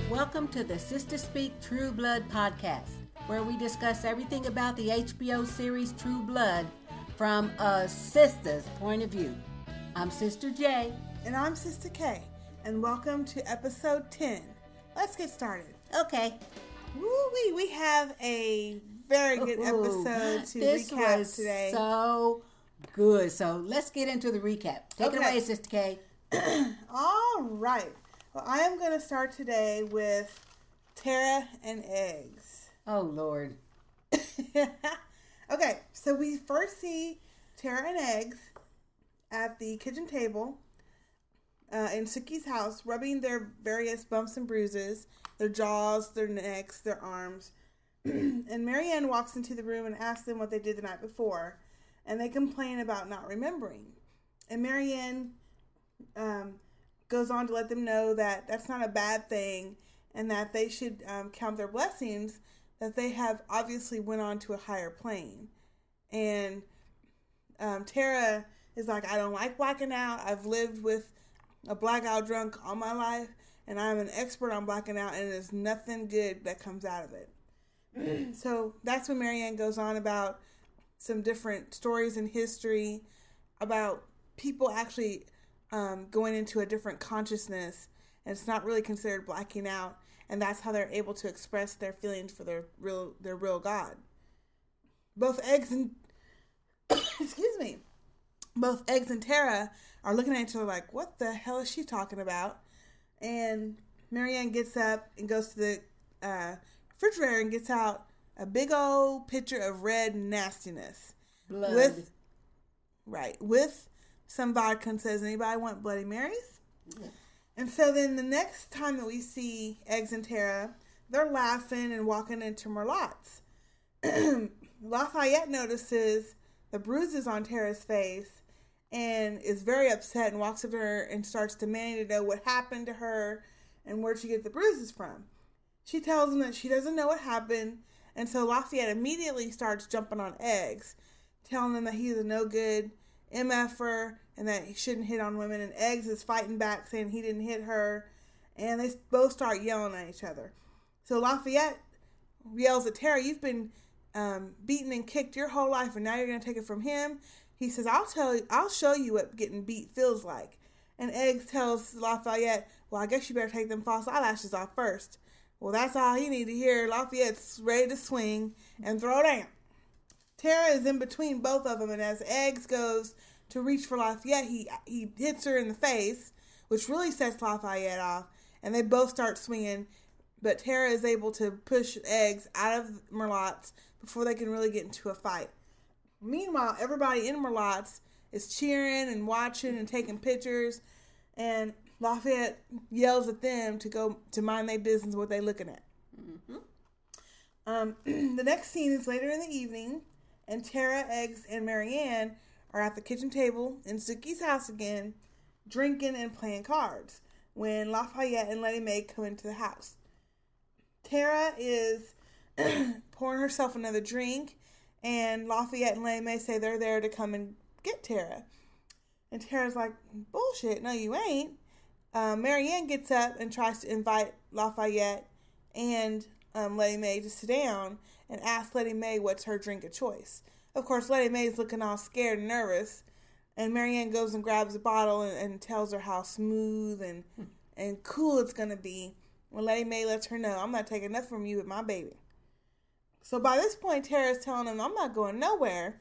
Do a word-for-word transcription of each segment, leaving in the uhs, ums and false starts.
Welcome to the Sister Speak True Blood podcast, where we discuss everything about the H B O series True Blood from a sister's point of view. I'm Sister J. And I'm Sister K. And welcome to episode ten. Let's get started. Okay. Woo-wee, we have a very good episode to this recap was today. So good. So let's get into the recap. Take Okay. it away, Sister K. All right. Well, I am going to start today with Tara and eggs. Oh, Lord. Okay, so we first see Tara and eggs at the kitchen table uh, in Suki's house, rubbing their various bumps and bruises, their jaws, their necks, their arms. And Marianne walks into the room and asks them what they did the night before, and they complain about not remembering. And Marianne um, goes on to let them know that that's not a bad thing, and that they should um, count their blessings, that they have obviously went on to a higher plane. And um, Tara is like, I don't like blacking out. I've lived with a blackout drunk all my life, and I'm an expert on blacking out, and there's nothing good that comes out of it. So that's when Marianne goes on about some different stories in history about people actually um, going into a different consciousness, and it's not really considered blacking out, and that's how they're able to express their feelings for their real their real God. Both eggs and excuse me, both eggs and Tara are looking at each other like, what the hell is she talking about? And Marianne gets up and goes to the uh, refrigerator and gets out a big old pitcher of red nastiness. Blood. With, right, with some vodka, and says, anybody want Bloody Marys? Yeah. And so then the next time that we see Eggs and Tara, they're laughing and walking into Merlotte's. Lafayette notices the bruises on Tara's face and is very upset and walks up to her and starts demanding to know what happened to her and where'd she get the bruises from. She tells him that she doesn't know what happened, and so Lafayette immediately starts jumping on Eggs, telling him that he's a no-good M F-er and that he shouldn't hit on women, and Eggs is fighting back saying he didn't hit her, and they both start yelling at each other. So Lafayette yells at Tara, you've been um, beaten and kicked your whole life, and now you're going to take it from him? He says, I'll tell you, I'll show you what getting beat feels like. And Eggs tells Lafayette, well, I guess you better take them false eyelashes off first. Well, that's all he needed to hear. Lafayette's ready to swing and throw down. Tara is in between both of them, and as Eggs goes to reach for Lafayette, he he hits her in the face, which really sets Lafayette off, and they both start swinging, but Tara is able to push Eggs out of Merlotte's before they can really get into a fight. Meanwhile, everybody in Merlotte's is cheering and watching and taking pictures, and Lafayette yells at them to go to mind their business what they're looking at. Mm-hmm. Um, the next scene is later in the evening, and Tara, Eggs, and Marianne are at the kitchen table in Suki's house again, drinking and playing cards, when Lafayette and Letty Mae come into the house. Tara is pouring herself another drink, and Lafayette and Letty Mae say they're there to come and get Tara. And Tara's like, bullshit, no you ain't. Uh, Marianne gets up and tries to invite Lafayette and um, Letty Mae to sit down and ask Letty Mae what's her drink of choice. Of course, Letty Mae's looking all scared and nervous, and Marianne goes and grabs a bottle and, and tells her how smooth and and cool it's going to be. When Letty Mae lets her know, I'm not taking nothing from you with my baby. So by this point, Tara's telling him, I'm not going nowhere.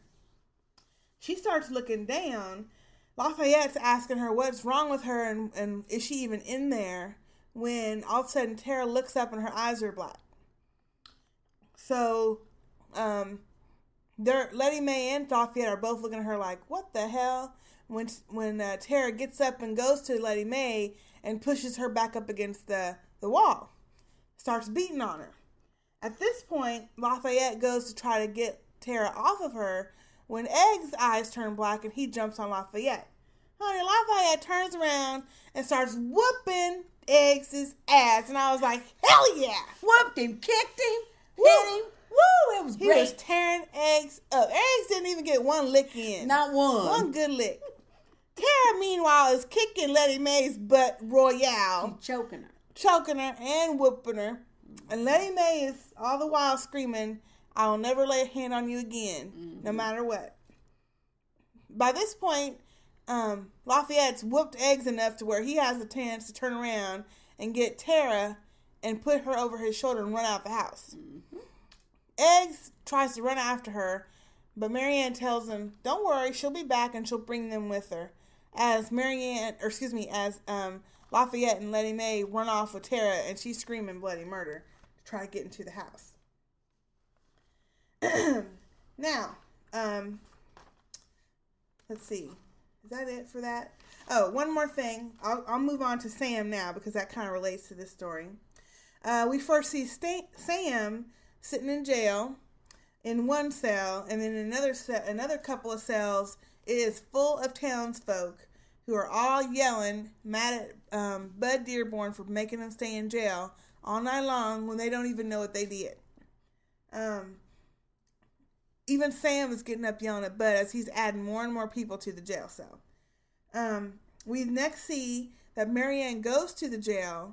She starts looking down. Lafayette's asking her what's wrong with her and, and is she even in there, when all of a sudden Tara looks up and her eyes are black. So, um, they're, Letty Mae and Lafayette are both looking at her like, what the hell? When when uh, Tara gets up and goes to Letty Mae and pushes her back up against the, the wall, starts beating on her. At this point, Lafayette goes to try to get Tara off of her, when Eggs' eyes turn black and he jumps on Lafayette. Honey, Lafayette turns around and starts whooping Eggs' ass. And I was like, hell yeah. Whooped him, kicked him, Woo. hit him. Woo, it was He great. was tearing Eggs up. Eggs didn't even get one lick in. Not one. One good lick. Tara, meanwhile, is kicking Letty Mae's butt royale. She's choking her. choking her and whooping her. And Letty Mae is all the while screaming, "I will never lay a hand on you again, mm-hmm. no matter what." By this point, um, Lafayette's whooped Eggs enough to where he has a chance to turn around and get Tara and put her over his shoulder and run out the house. Mm-hmm. Eggs tries to run after her, but Marianne tells him, "Don't worry, she'll be back and she'll bring them with her." As Marianne, or excuse me, as um, Lafayette and Letty Mae run off with Tara, and she's screaming bloody murder to try to get into the house. Now, um, let's see. Is that it for that? Oh, one more thing. I'll, I'll move on to Sam now because that kind of relates to this story. Uh, we first see St- Sam sitting in jail in one cell, and then another ce- another couple of cells is full of townsfolk who are all yelling, mad at um, Bud Dearborn for making them stay in jail all night long when they don't even know what they did. Um, even Sam is getting up yelling at Bud as he's adding more and more people to the jail cell. Um, we next see that Marianne goes to the jail,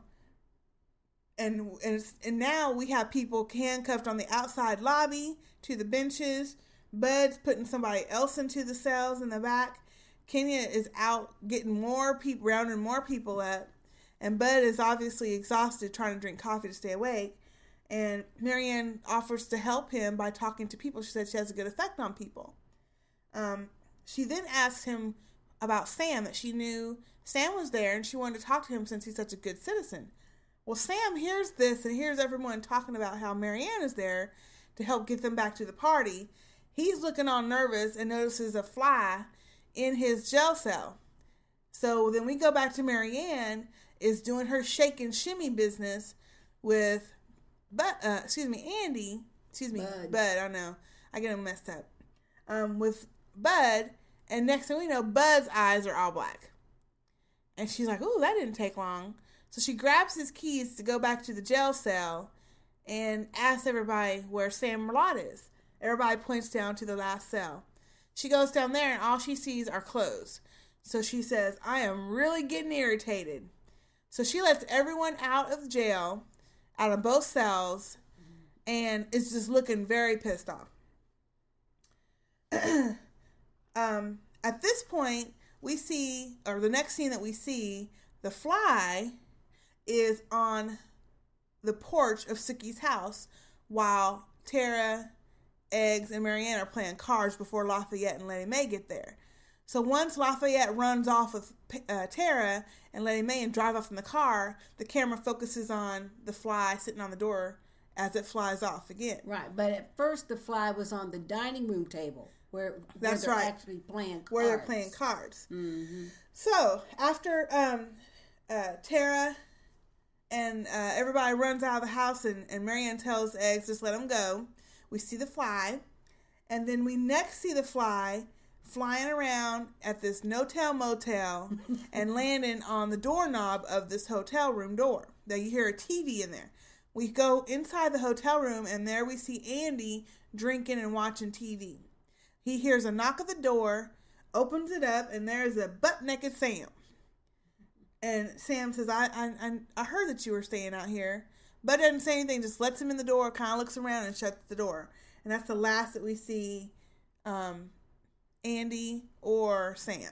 and and, and now we have people handcuffed on the outside lobby to the benches. Bud's putting somebody else into the cells in the back. Kenya is out getting more people, rounding more people up. And Bud is obviously exhausted trying to drink coffee to stay awake. And Marianne offers to help him by talking to people. She said she has a good effect on people. Um, she then asks him about Sam, that she knew Sam was there and she wanted to talk to him since he's such a good citizen. Well, Sam hears this and hears everyone talking about how Marianne is there to help get them back to the party. He's looking all nervous and notices a fly in his jail cell. So then we go back to Marianne is doing her shake and shimmy business with, but uh, excuse me, Andy, excuse me, Bud. Bud, I know, I get him messed up, um, with Bud, and next thing we know, Bud's eyes are all black. And she's like, "Ooh, that didn't take long." So she grabs his keys to go back to the jail cell and asks everybody where Sam Merlot is. Everybody points down to the last cell. She goes down there and all she sees are clothes. So she says, "I am really getting irritated." So she lets everyone out of jail, out of both cells, and is just looking very pissed off. um, at this point, we see, or the next scene that we see, the fly is on the porch of Sookie's house while Tara, Eggs, and Marianne are playing cards before Lafayette and Letty Mae get there. So once Lafayette runs off with uh, Tara and Letty Mae and drive off in the car, the camera focuses on the fly sitting on the door as it flies off again. Right, but at first the fly was on the dining room table where, That's where they're right. actually playing cards. Where they're playing cards. Mm-hmm. So after um, uh, Tara and uh, everybody runs out of the house and, and Marianne tells Eggs, "Just let him go," we see the fly. And then we next see the fly flying around at this no-tell motel and landing on the doorknob of this hotel room door. Now you hear a T V in there. We go inside the hotel room and there we see Andy drinking and watching T V. He hears a knock at the door, opens it up, and there's a butt-naked Sam. And Sam says, I, I I heard that you were staying out here. Bud doesn't say anything, just lets him in the door, kind of looks around and shuts the door. And that's the last that we see um, Andy or Sam.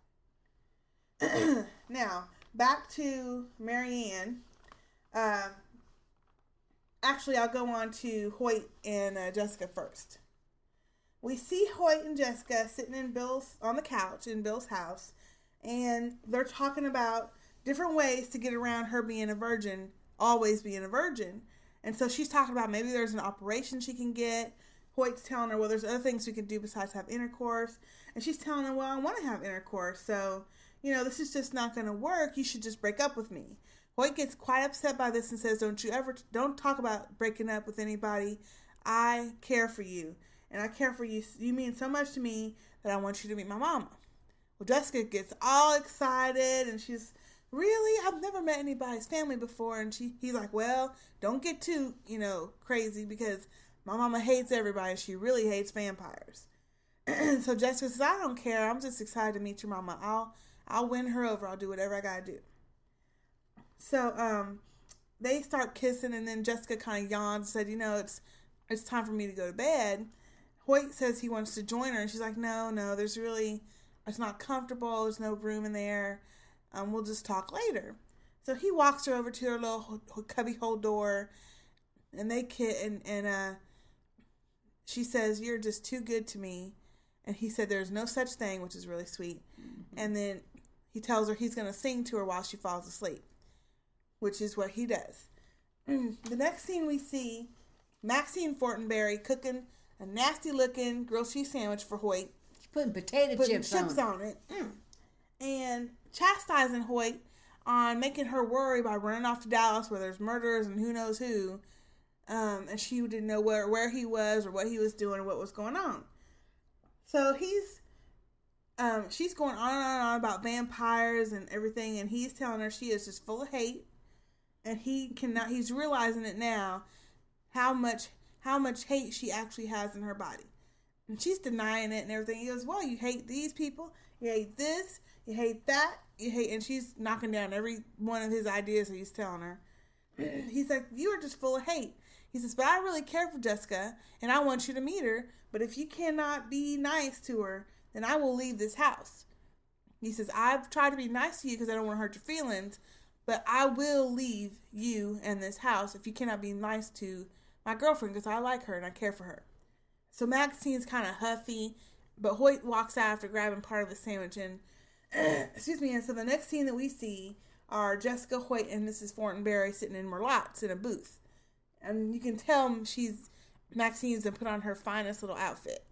Now, back to Marianne. Uh, actually, I'll go on to Hoyt and uh, Jessica first. We see Hoyt and Jessica sitting in Bill's on the couch in Bill's house, and they're talking about different ways to get around her being a virgin, always being a virgin. And so she's talking about maybe there's an operation she can get. Hoyt's telling her, well, there's other things we can do besides have intercourse. And she's telling him, well, I want to have intercourse. So, you know, this is just not going to work. You should just break up with me. Hoyt gets quite upset by this and says, don't you ever, don't talk about breaking up with anybody. I care for you. And I care for you. You mean so much to me that I want you to meet my mama. Well, Jessica gets all excited and she's, really? I've never met anybody's family before. And she, he's like, well, don't get too, you know, crazy because my mama hates everybody and she really hates vampires. So Jessica says, I don't care. I'm just excited to meet your mama. I'll, I'll win her over. I'll do whatever I gotta do. So, um, they start kissing, and then Jessica kind of yawns and said, you know, it's it's time for me to go to bed. Hoyt says he wants to join her, and she's like, no, no, there's really, it's not comfortable. There's no room in there. Um, we'll just talk later. So he walks her over to her little cubby hole door, and they kiss, and, and uh, she says, you're just too good to me. And he said, there's no such thing, which is really sweet. Mm-hmm. And then he tells her he's going to sing to her while she falls asleep, which is what he does. The next scene we see, Maxine Fortenberry cooking a nasty-looking grilled cheese sandwich for Hoyt. She's putting potato putting chips, chips on, on it. Mm. And chastising Hoyt on making her worry by running off to Dallas where there's murderers and who knows who. Um, and she didn't know where, where he was or what he was doing or what was going on. So he's, um, she's going on and on and on about vampires and everything, and he's telling her she is just full of hate, and he cannot, he's realizing it now, how much, how much hate she actually has in her body. And she's denying it and everything. He goes, well, you hate these people, you hate this, you hate that, you hate, and she's knocking down every one of his ideas that he's telling her. He's like, you are just full of hate. He says, but I really care for Jessica, and I want you to meet her, but if you cannot be nice to her, then I will leave this house. He says, I've tried to be nice to you because I don't want to hurt your feelings, but I will leave you and this house if you cannot be nice to my girlfriend because I like her and I care for her. So Maxine's kind of huffy, but Hoyt walks out after grabbing part of the sandwich. And, excuse me, and so the next scene that we see are Jessica, Hoyt, and Missus Fortenberry sitting in Merlotte's in a booth. And you can tell she's, Maxine's been put on her finest little outfit.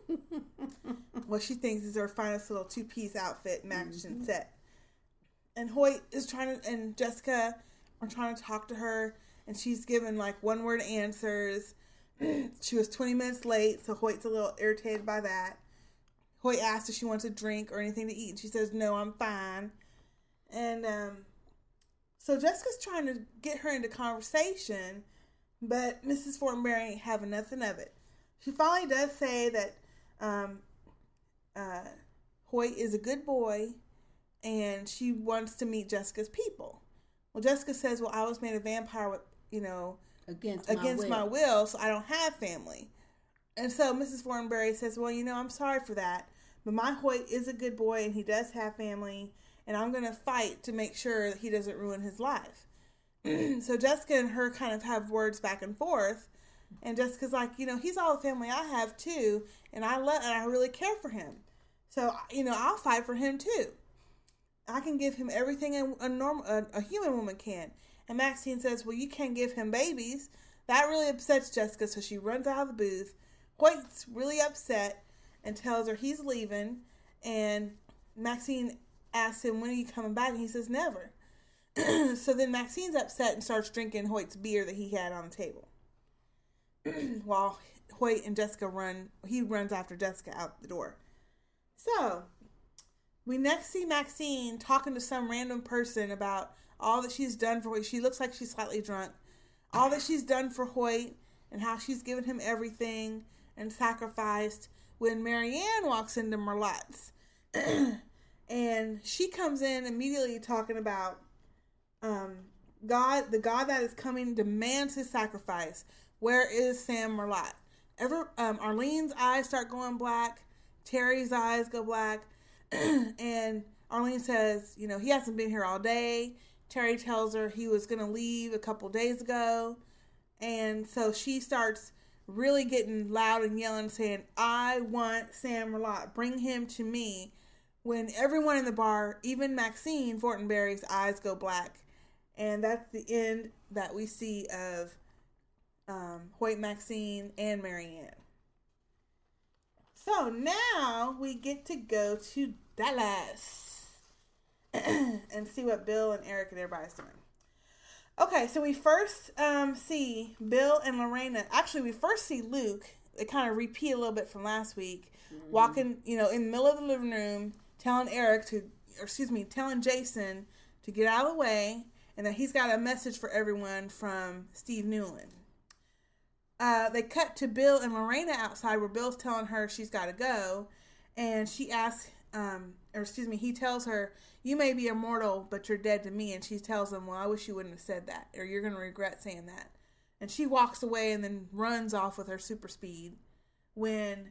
What she thinks is her finest little two-piece outfit matching mm-hmm. set. And Hoyt is trying to, and Jessica are trying to talk to her, and she's giving like one-word answers. She was twenty minutes late, so Hoyt's a little irritated by that. Hoyt asks if she wants a drink or anything to eat, and she says, no, I'm fine. And um, so Jessica's trying to get her into conversation, but Missus Fortenberry ain't having nothing of it. She finally does say that um, uh, Hoyt is a good boy, and she wants to meet Jessica's people. Well, Jessica says, well, I was made a vampire with, you know, against, against my, my will. will, so I don't have family. And so Missus Fortenberry says, well, you know, I'm sorry for that, but my Hoyt is a good boy, and he does have family, and I'm going to fight to make sure that he doesn't ruin his life. So Jessica and her kind of have words back and forth, and Jessica's like, you know, he's all the family I have too, and I love, and I really care for him. So, you know, I'll fight for him too. I can give him everything a, a normal, a, a human woman can. And Maxine says, well, you can't give him babies. That really upsets Jessica, so she runs out of the booth. Hoyt's really upset and tells her he's leaving, and Maxine asks him, when are you coming back? And he says, never. So then Maxine's upset and starts drinking Hoyt's beer that he had on the table. While Hoyt and Jessica run, he runs after Jessica out the door. So, we next see Maxine talking to some random person about all that she's done for Hoyt. She looks like she's slightly drunk. All that she's done for Hoyt and how she's given him everything and sacrificed, when Marianne walks into Merlotte's. And she comes in immediately talking about um, God, the God that is coming demands his sacrifice. Where is Sam Merlotte? Ever, um, Arlene's eyes start going black. Terry's eyes go black. And Arlene says, you know, he hasn't been here all day. Terry tells her he was going to leave a couple days ago. And so she starts really getting loud and yelling, saying, I want Sam Merlotte. Bring him to me. When everyone in the bar, even Maxine Fortenberry's eyes go black. And that's the end that we see of um, Hoyt, Maxine, and Marianne. So now we get to go to Dallas and see what Bill and Eric and everybody's doing. Okay, so we first um, see Bill and Lorena. Actually, we first see Luke. They kind of repeat a little bit from last week. Mm-hmm. Walking, you know, in the middle of the living room, telling Eric to, or excuse me, telling Jason to get out of the way, and that he's got a message for everyone from Steve Newland. Uh, they cut to Bill and Lorena outside, where Bill's telling her she's got to go, and she asks um, or excuse me, he tells her, you may be immortal, but you're dead to me. And she tells him, well, I wish you wouldn't have said that, or you're going to regret saying that. And she walks away and then runs off with her super speed when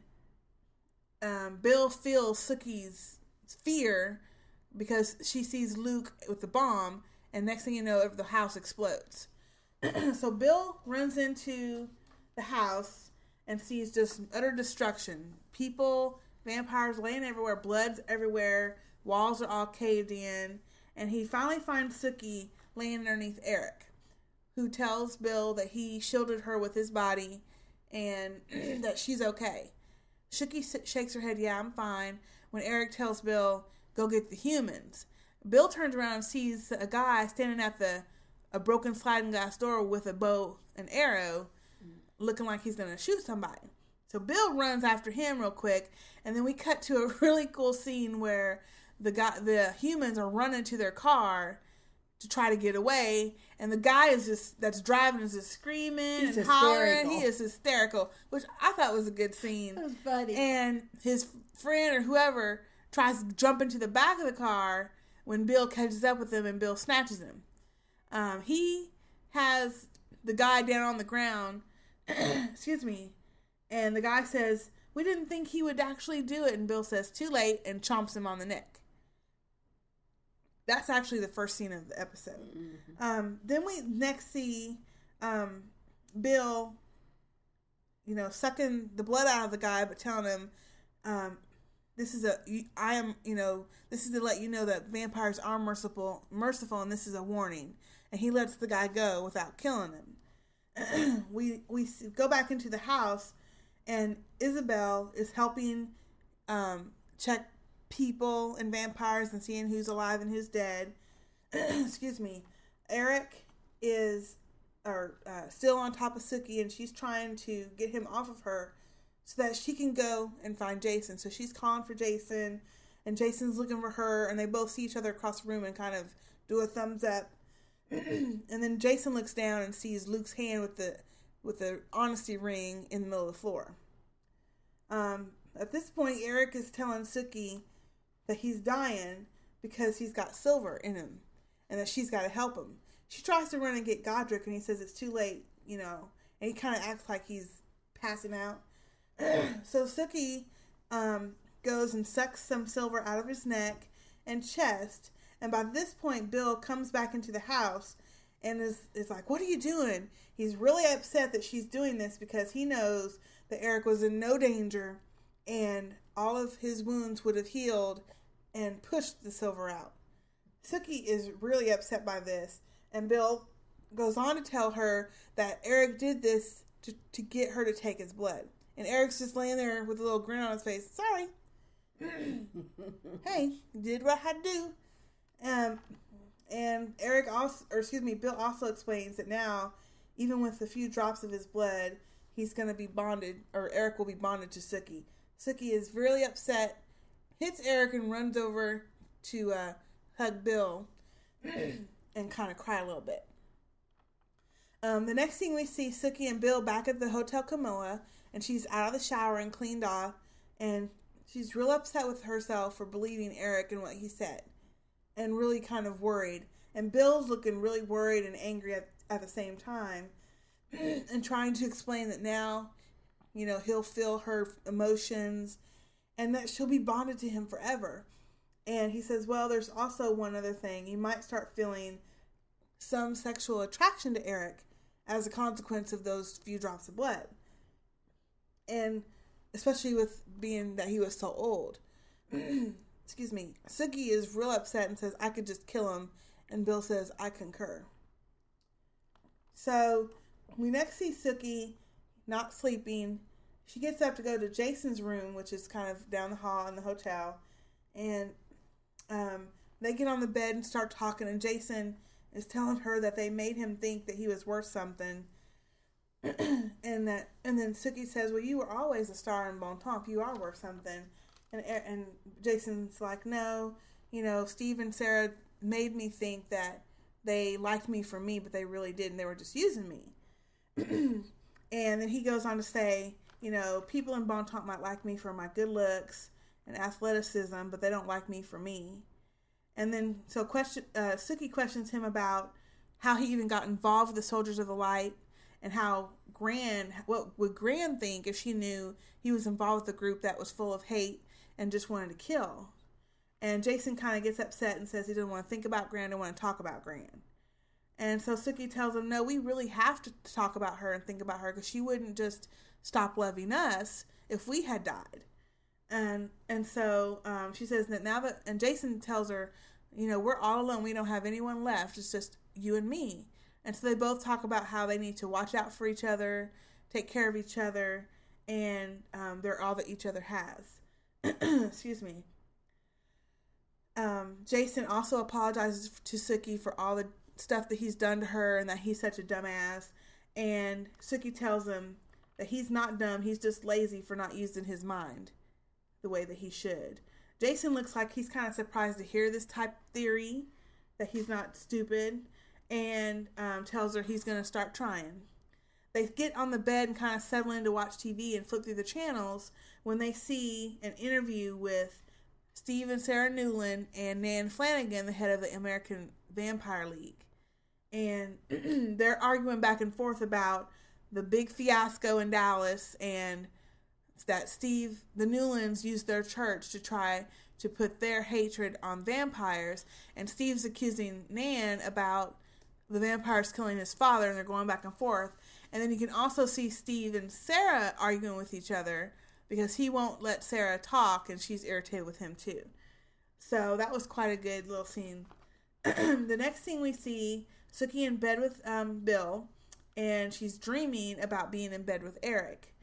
um, Bill feels Sookie's fear because she sees Luke with the bomb, and next thing you know, the house explodes. So Bill runs into the house and sees just utter destruction. People, vampires laying everywhere, blood's everywhere, walls are all caved in, and he finally finds Sookie laying underneath Eric, who tells Bill that he shielded her with his body and that she's okay. Sookie shakes her head, yeah, I'm fine, when Eric tells Bill, go get the humans. Bill turns around and sees a guy standing at the a broken sliding glass door with a bow and arrow, looking like he's going to shoot somebody. So Bill runs after him real quick, and then we cut to a really cool scene where the guy, the humans are running to their car to try to get away, and the guy is just that's driving is just screaming He's and hysterical. hollering. He is hysterical, which I thought was a good scene. That was funny. And his friend or whoever tries to jump into the back of the car when Bill catches up with him, and Bill snatches him. Um, he has the guy down on the ground, excuse me, and the guy says, we didn't think he would actually do it, and Bill says, too late, and chomps him on the neck. That's actually the first scene of the episode. Mm-hmm. Um, then we next see um, Bill, you know, sucking the blood out of the guy, but telling him, um, this is a, I am, you know, this is to let you know that vampires are merciful, merciful, and this is a warning. And he lets the guy go without killing him. we we go back into the house, and Isabel is helping um, check people and vampires and seeing who's alive and who's dead. Excuse me. Eric is or uh, still on top of Sookie, and she's trying to get him off of her so that she can go and find Jason. So she's calling for Jason, and Jason's looking for her, and they both see each other across the room and kind of do a thumbs up. And then Jason looks down and sees Luke's hand with the with the honesty ring in the middle of the floor. Um, at this point, Eric is telling Sookie that he's dying because he's got silver in him, and that she's got to help him. She tries to run and get Godric, and he says it's too late, you know, and he kind of acts like he's passing out. So Sookie um, goes and sucks some silver out of his neck and chest. And by this point, Bill comes back into the house and is, is like, what are you doing? He's really upset that she's doing this because he knows that Eric was in no danger and all of his wounds would have healed and pushed the silver out. Sookie is really upset by this, and Bill goes on to tell her that Eric did this to, to get her to take his blood. And Eric's just laying there with a little grin on his face. Sorry. Hey, did what I had to do. Um, and Eric also, or excuse me, Bill also explains that now, even with a few drops of his blood, he's going to be bonded, or Eric will be bonded to Sookie. Sookie is really upset, hits Eric and runs over to uh, hug Bill and kind of cry a little bit. Um, the next thing we see Sookie and Bill back at the Hotel Camilla, and she's out of the shower and cleaned off, and she's real upset with herself for believing Eric and what he said, and really kind of worried. And Bill's looking really worried and angry at, at the same time, and trying to explain that now, you know, he'll feel her emotions and that she'll be bonded to him forever. And he says, well, there's also one other thing. You might start feeling some sexual attraction to Eric as a consequence of those few drops of blood. And especially with being that he was so old. Excuse me. Sookie is real upset and says, I could just kill him. And Bill says, I concur. So we next see Sookie not sleeping. She gets up to go to Jason's room, which is kind of down the hall in the hotel. And um, they get on the bed and start talking. And Jason is telling her that they made him think that he was worth something. and that, and then Sookie says, well, you were always a star in Bon Temps. You are worth something. And and Jason's like, no, you know, Steve and Sarah made me think that they liked me for me, but they really didn't. They were just using me. And then he goes on to say, you know, people in Bon Temps might like me for my good looks and athleticism, but they don't like me for me. And then, so question, uh, Sookie questions him about how he even got involved with the Soldiers of the Light, and how Gran, what would Gran think if she knew he was involved with a group that was full of hate and just wanted to kill. And Jason kind of gets upset and says he doesn't want to think about Gran, and want to talk about Gran. And so Sookie tells him, no, we really have to talk about her and think about her, because she wouldn't just stop loving us if we had died. And and so um, she says that now that, and Jason tells her, you know, we're all alone. We don't have anyone left. It's just you and me. And so they both talk about how they need to watch out for each other, take care of each other, and um, they're all that each other has. Excuse me. Um, Jason also apologizes to Sookie for all the stuff that he's done to her and that he's such a dumbass. And Sookie tells him that he's not dumb. He's just lazy for not using his mind the way that he should. Jason looks like he's kind of surprised to hear this type of theory, that he's not stupid, and um, tells her he's going to start trying. They get on the bed and kind of settle in to watch T V and flip through the channels when they see an interview with Steve and Sarah Newland and Nan Flanagan, the head of the American Vampire League. And they're arguing back and forth about the big fiasco in Dallas, and that Steve, the Newlands, used their church to try to put their hatred on vampires. And Steve's accusing Nan about the vampires killing his father, and they're going back and forth. And then you can also see Steve and Sarah arguing with each other, because he won't let Sarah talk, and she's irritated with him too. So that was quite a good little scene. The next scene we see Sookie in bed with um, Bill, and she's dreaming about being in bed with Eric.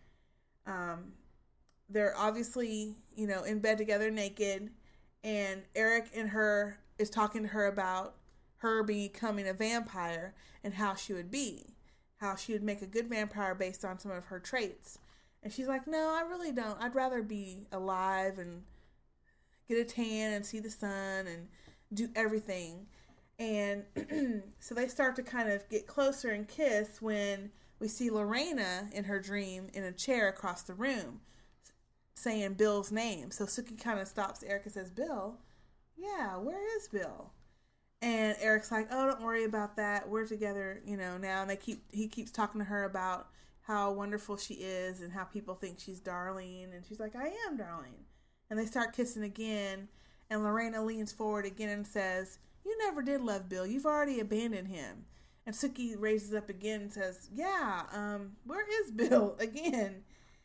Um, they're obviously, you know, in bed together naked, and Eric and her is talking to her about her becoming a vampire and how she would be, how she would make a good vampire based on some of her traits. And she's like, no, I really don't. I'd rather be alive and get a tan and see the sun and do everything. And so they start to kind of get closer and kiss when we see Lorena in her dream in a chair across the room saying Bill's name. So Sookie kind of stops Eric and says, Bill? Yeah, where is Bill? And Eric's like, oh, don't worry about that. We're together, you know, now. And they keep he keeps talking to her about how wonderful she is and how people think she's darling. And she's like, I am darling. And they start kissing again. And Lorena leans forward again and says, you never did love Bill. You've already abandoned him. And Sookie raises up again and says, yeah, um, where is Bill again?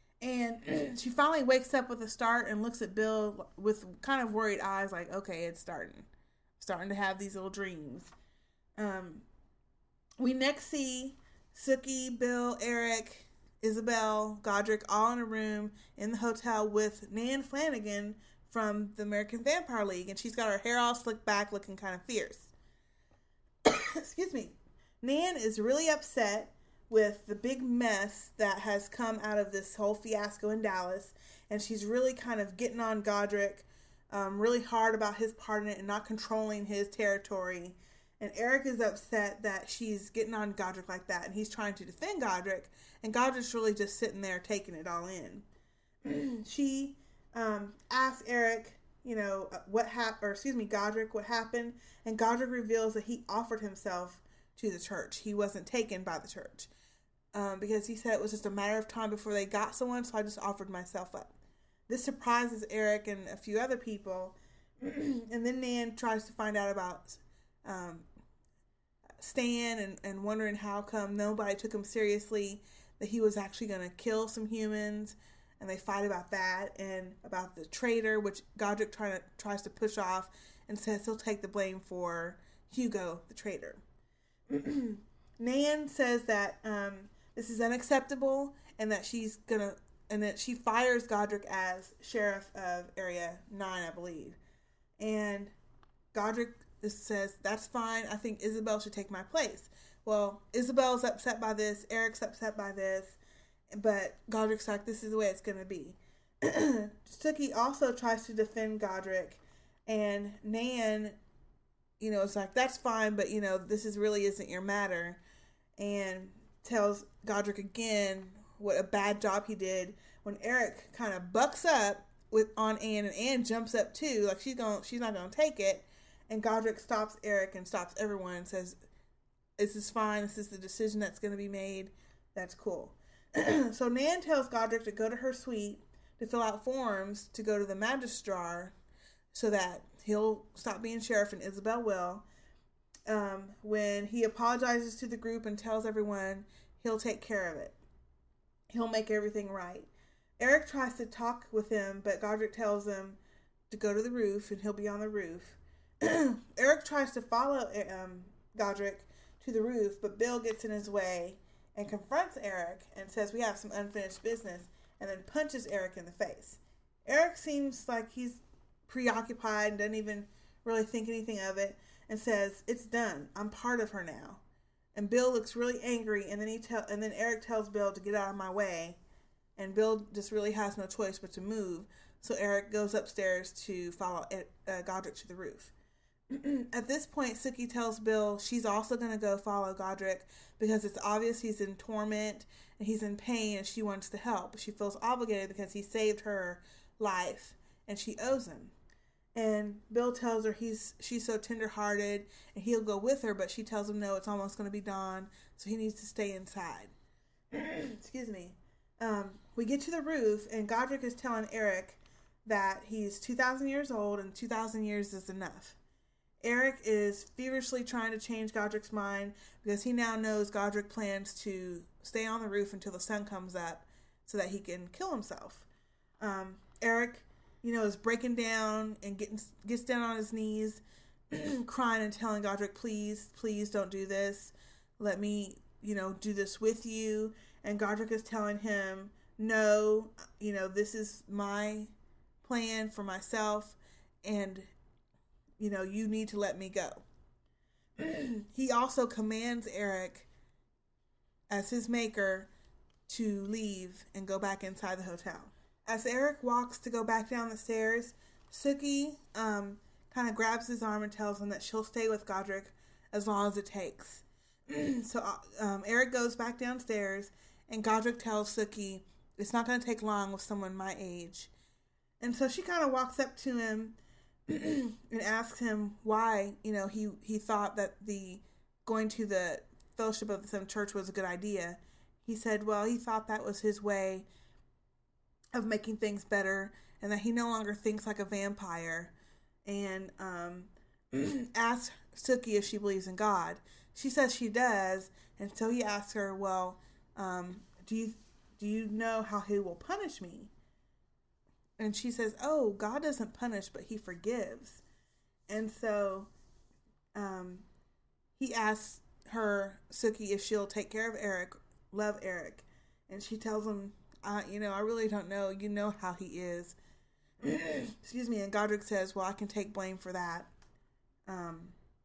And she finally wakes up with a start and looks at Bill with kind of worried eyes like, okay, it's starting. Starting to have these little dreams. Um, we next see Sookie, Bill, Eric, Isabel, Godric all in a room in the hotel with Nan Flanagan from the American Vampire League. And she's got her hair all slicked back looking kind of fierce. Excuse me. Nan is really upset with the big mess that has come out of this whole fiasco in Dallas. And she's really kind of getting on Godric um, really hard about his part in it and not controlling his territory. And Eric is upset that she's getting on Godric like that. And he's trying to defend Godric. And Godric's really just sitting there taking it all in. She um, asks Eric, you know, what happened, or excuse me, Godric, what happened. And Godric reveals that he offered himself to the church. He wasn't taken by the church. Um, because he said it was just a matter of time before they got someone, so I just offered myself up. This surprises Eric and a few other people. And then Nan tries to find out about um, Stan and, and wondering how come nobody took him seriously, that he was actually going to kill some humans. And they fight about that and about the traitor, which Godric try to, tries to push off and says he'll take the blame for Hugo, the traitor. Nan says that um, this is unacceptable and that she's gonna, and that she fires Godric as sheriff of Area nine, I believe. And Godric says, that's fine. I think Isabel should take my place. Well, Isabel's upset by this. Eric's upset by this. But Godric's like, this is the way it's going to be. Sookie also tries to defend Godric. And Nan, you know, it's like, that's fine, but, you know, this is really isn't your matter. And tells Godric again what a bad job he did when Eric kind of bucks up with on Anne, and Anne jumps up too, like she's going, she's not going to take it. And Godric stops Eric and stops everyone and says, "This is fine. This is the decision that's going to be made. That's cool." So Nan tells Godric to go to her suite to fill out forms to go to the magistrar so that he'll stop being sheriff and Isabel will. Um, when he apologizes to the group and tells everyone he'll take care of it. He'll make everything right. Eric tries to talk with him, but Godric tells him to go to the roof and he'll be on the roof. Eric tries to follow um, Godric to the roof, but Bill gets in his way and confronts Eric and says, "We have some unfinished business," and then punches Eric in the face. Eric seems like he's preoccupied and doesn't even really think anything of it and says, "It's done. I'm part of her now." And Bill looks really angry, and then he tell and then Eric tells Bill to get out of my way, and Bill just really has no choice but to move. So Eric goes upstairs to follow uh, Godric to the roof. At this point, Sookie tells Bill she's also going to go follow Godric because it's obvious he's in torment and he's in pain and she wants to help. She feels obligated because he saved her life and she owes him. And Bill tells her he's she's so tenderhearted and he'll go with her, but she tells him no, it's almost going to be dawn, so he needs to stay inside. Excuse me. Um, we get to the roof and Godric is telling Eric that he's two thousand years old and two thousand years is enough. Eric is feverishly trying to change Godric's mind because he now knows Godric plans to stay on the roof until the sun comes up so that he can kill himself. Um, Eric, you know, is breaking down and getting gets down on his knees, crying and telling Godric, please, please don't do this. Let me, you know, do this with you. And Godric is telling him, no, you know, this is my plan for myself and you know, you need to let me go. He also commands Eric, as his maker, to leave and go back inside the hotel. As Eric walks to go back down the stairs, Sookie um, kind of grabs his arm and tells him that she'll stay with Godric as long as it takes. So um, Eric goes back downstairs, and Godric tells Sookie it's not going to take long with someone my age. And so she kind of walks up to him and asks him why, you know, he, he thought that the going to the Fellowship of the Seven Church was a good idea. He said, well, he thought that was his way of making things better and that he no longer thinks like a vampire. And um, asks Sookie if she believes in God. She says she does, and so he asks her, well, um, do you do you know how he will punish me? And she says, oh, God doesn't punish, but he forgives. And so um, he asks her, Sookie, if she'll take care of Eric, love Eric. And she tells him, uh, you know, I really don't know. You know how he is. Excuse me. And Godric says, well, I can take blame for that. Um,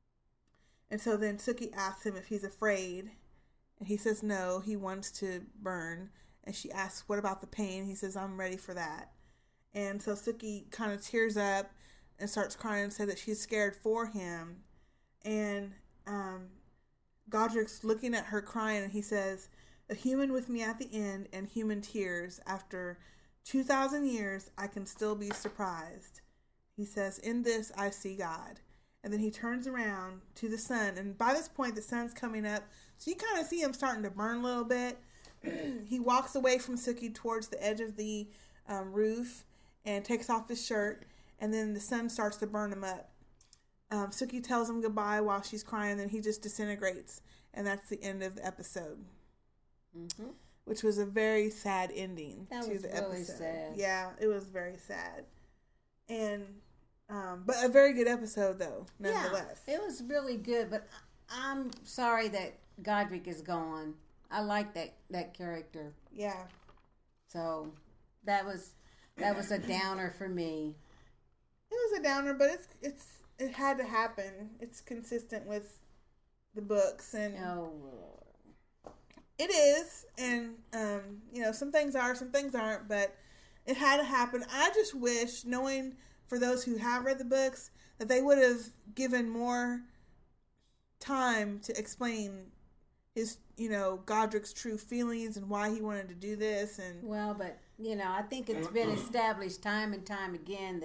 and so then Sookie asks him if he's afraid. And he says, no, he wants to burn. And she asks, what about the pain? He says, I'm ready for that. And so Sookie kind of tears up and starts crying and says that she's scared for him. And um, Godric's looking at her crying and he says, a human with me at the end and human tears. After two thousand years, I can still be surprised. He says, in this, I see God. And then he turns around to the sun. And by this point, the sun's coming up. So you kind of see him starting to burn a little bit. He walks away from Sookie towards the edge of the um, roof and takes off his shirt, and then the sun starts to burn him up. Um, Sookie tells him goodbye while she's crying, and then he just disintegrates, and that's the end of the episode. Mm-hmm. Which was a very sad ending that to was the really episode. Sad. Yeah, it was very sad. And, um, but a very good episode, though, nonetheless. Yeah, it was really good, but I'm sorry that Godric is gone. I like that, that character. Yeah. So, that was... That was a downer for me. It was a downer, but it's it's it had to happen. It's consistent with the books, and oh, it is. And um, you know, some things are, some things aren't, but it had to happen. I just wish, knowing for those who have read the books, that they would have given more time to explain his, you know, Godric's true feelings and why he wanted to do this. And well, but you know, I think it's been established time and time again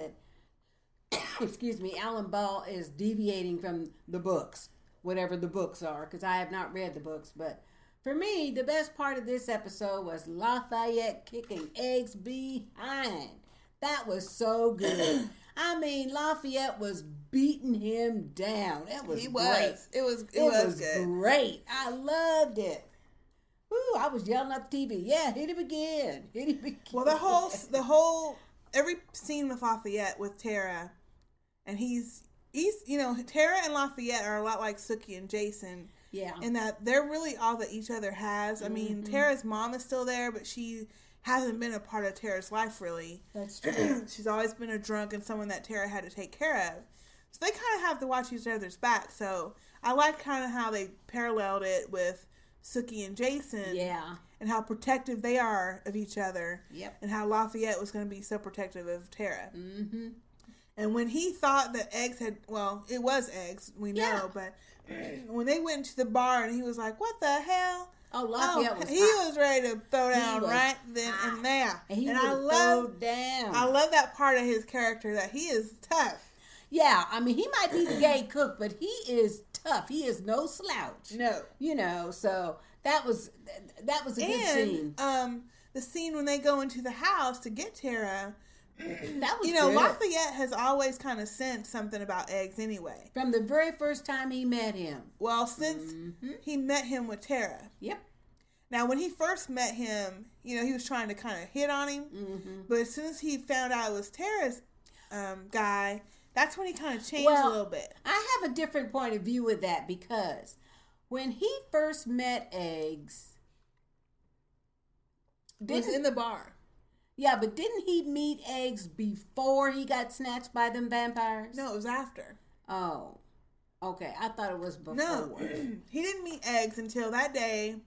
that, excuse me, Alan Ball is deviating from the books, whatever the books are, because I have not read the books. But for me, the best part of this episode was Lafayette kicking Eggs behind. That was so good. I mean, Lafayette was beating him down. It was he great. Was. It was. It, it was, was good. great. I loved it. Ooh, I was yelling at the T V. Yeah, hit him again. Hit him again. Well, the whole, the whole, every scene with Lafayette with Tara, and he's, he's, you know, Tara and Lafayette are a lot like Sookie and Jason. Yeah. In that they're really all that each other has. I mean, mm-hmm. Tara's mom is still there, but she hasn't been a part of Tara's life, really. That's true. She's always been a drunk and someone that Tara had to take care of. So they kind of have to watch each other's back. So I like kind of how they paralleled it with Sookie and Jason. Yeah. And how protective they are of each other. Yep. And how Lafayette was going to be so protective of Tara. Mm-hmm. And when he thought that Eggs had, well, it was Eggs, we know, yeah. but when they went to the bar and he was like, what the hell? Oh, Lafayette oh, was he hot. was ready to throw down right then hot. and there. And he and would I love down. I love that part of his character, that he is tough. Yeah, I mean, he might be the gay cook, but he is tough. He is no slouch. No. You know, so that was that was a and, good scene. Um, the scene when they go into the house to get Tara, that was you know, good. Lafayette has always kind of sensed something about Eggs anyway. From the very first time he met him. Well, since mm-hmm. he met him with Tara. Yep. Now, when he first met him, you know, he was trying to kind of hit on him. Mm-hmm. But as soon as he found out it was Tara's um, guy, that's when he kind of changed well, a little bit. I have a different point of view with that, because when he first met Eggs, it was in the bar. Yeah, but didn't he meet Eggs before he got snatched by them vampires? No, it was after. Oh, okay. I thought it was before. No, he didn't meet Eggs until that day.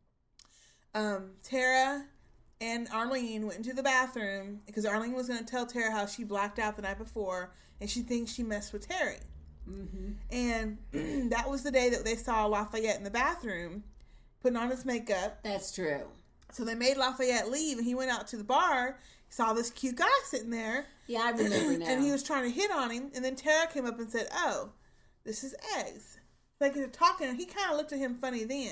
Um, Tara and Arlene went into the bathroom because Arlene was going to tell Tara how she blacked out the night before and she thinks she messed with Terry. Mm-hmm. And that was the day that they saw Lafayette in the bathroom putting on his makeup. That's true. So they made Lafayette leave, and he went out to the bar. He saw this cute guy sitting there. Yeah, I remember now. And he was trying to hit on him, and then Tara came up and said, "Oh, this is Eggs." They get to talking, and he kind of looked at him funny then.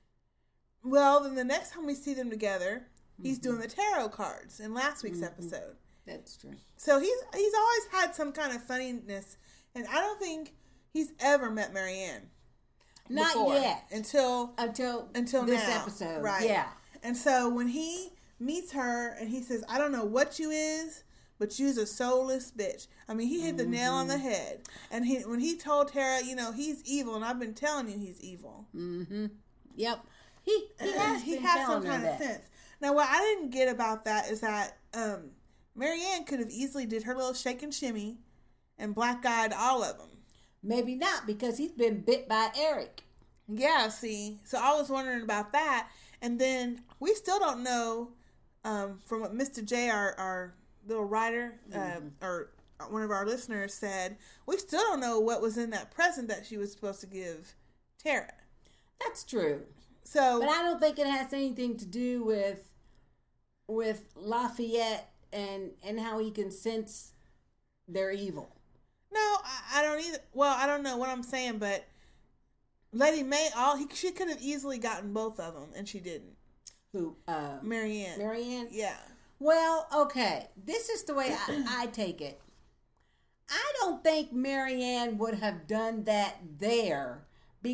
Well, then the next time we see them together, he's mm-hmm. doing the tarot cards in last week's mm-hmm. episode. That's true. So he's he's always had some kind of funniness, and I don't think he's ever met Marianne. Not before, yet. Until until until this now. episode. Right. Yeah. And so when he meets her and he says, "I don't know what you is, but you's a soulless bitch." I mean, he hit the mm-hmm. nail on the head. And he when he told Tara, you know, he's evil, and I've been telling you he's evil. Mm-hmm. Yep. He he has he been has telling some kind her of that. sense. Now, what I didn't get about that is that um, Marianne could have easily did her little shake and shimmy and black-eyed all of them. Maybe not, because he's been bit by Eric. Yeah, see. So I was wondering about that. And then we still don't know um, from what Mister J, our, our little writer, mm-hmm. uh, or one of our listeners said, we still don't know what was in that present that she was supposed to give Tara. That's true. So, but I don't think it has anything to do with with Lafayette and, and how he can sense their evil. No, I, I don't either. Well, I don't know what I'm saying, but Lady May, all he, she could have easily gotten both of them, and she didn't. Who? Uh, Marianne. Marianne? Yeah. Well, okay. This is the way I, I take it. I don't think Marianne would have done that there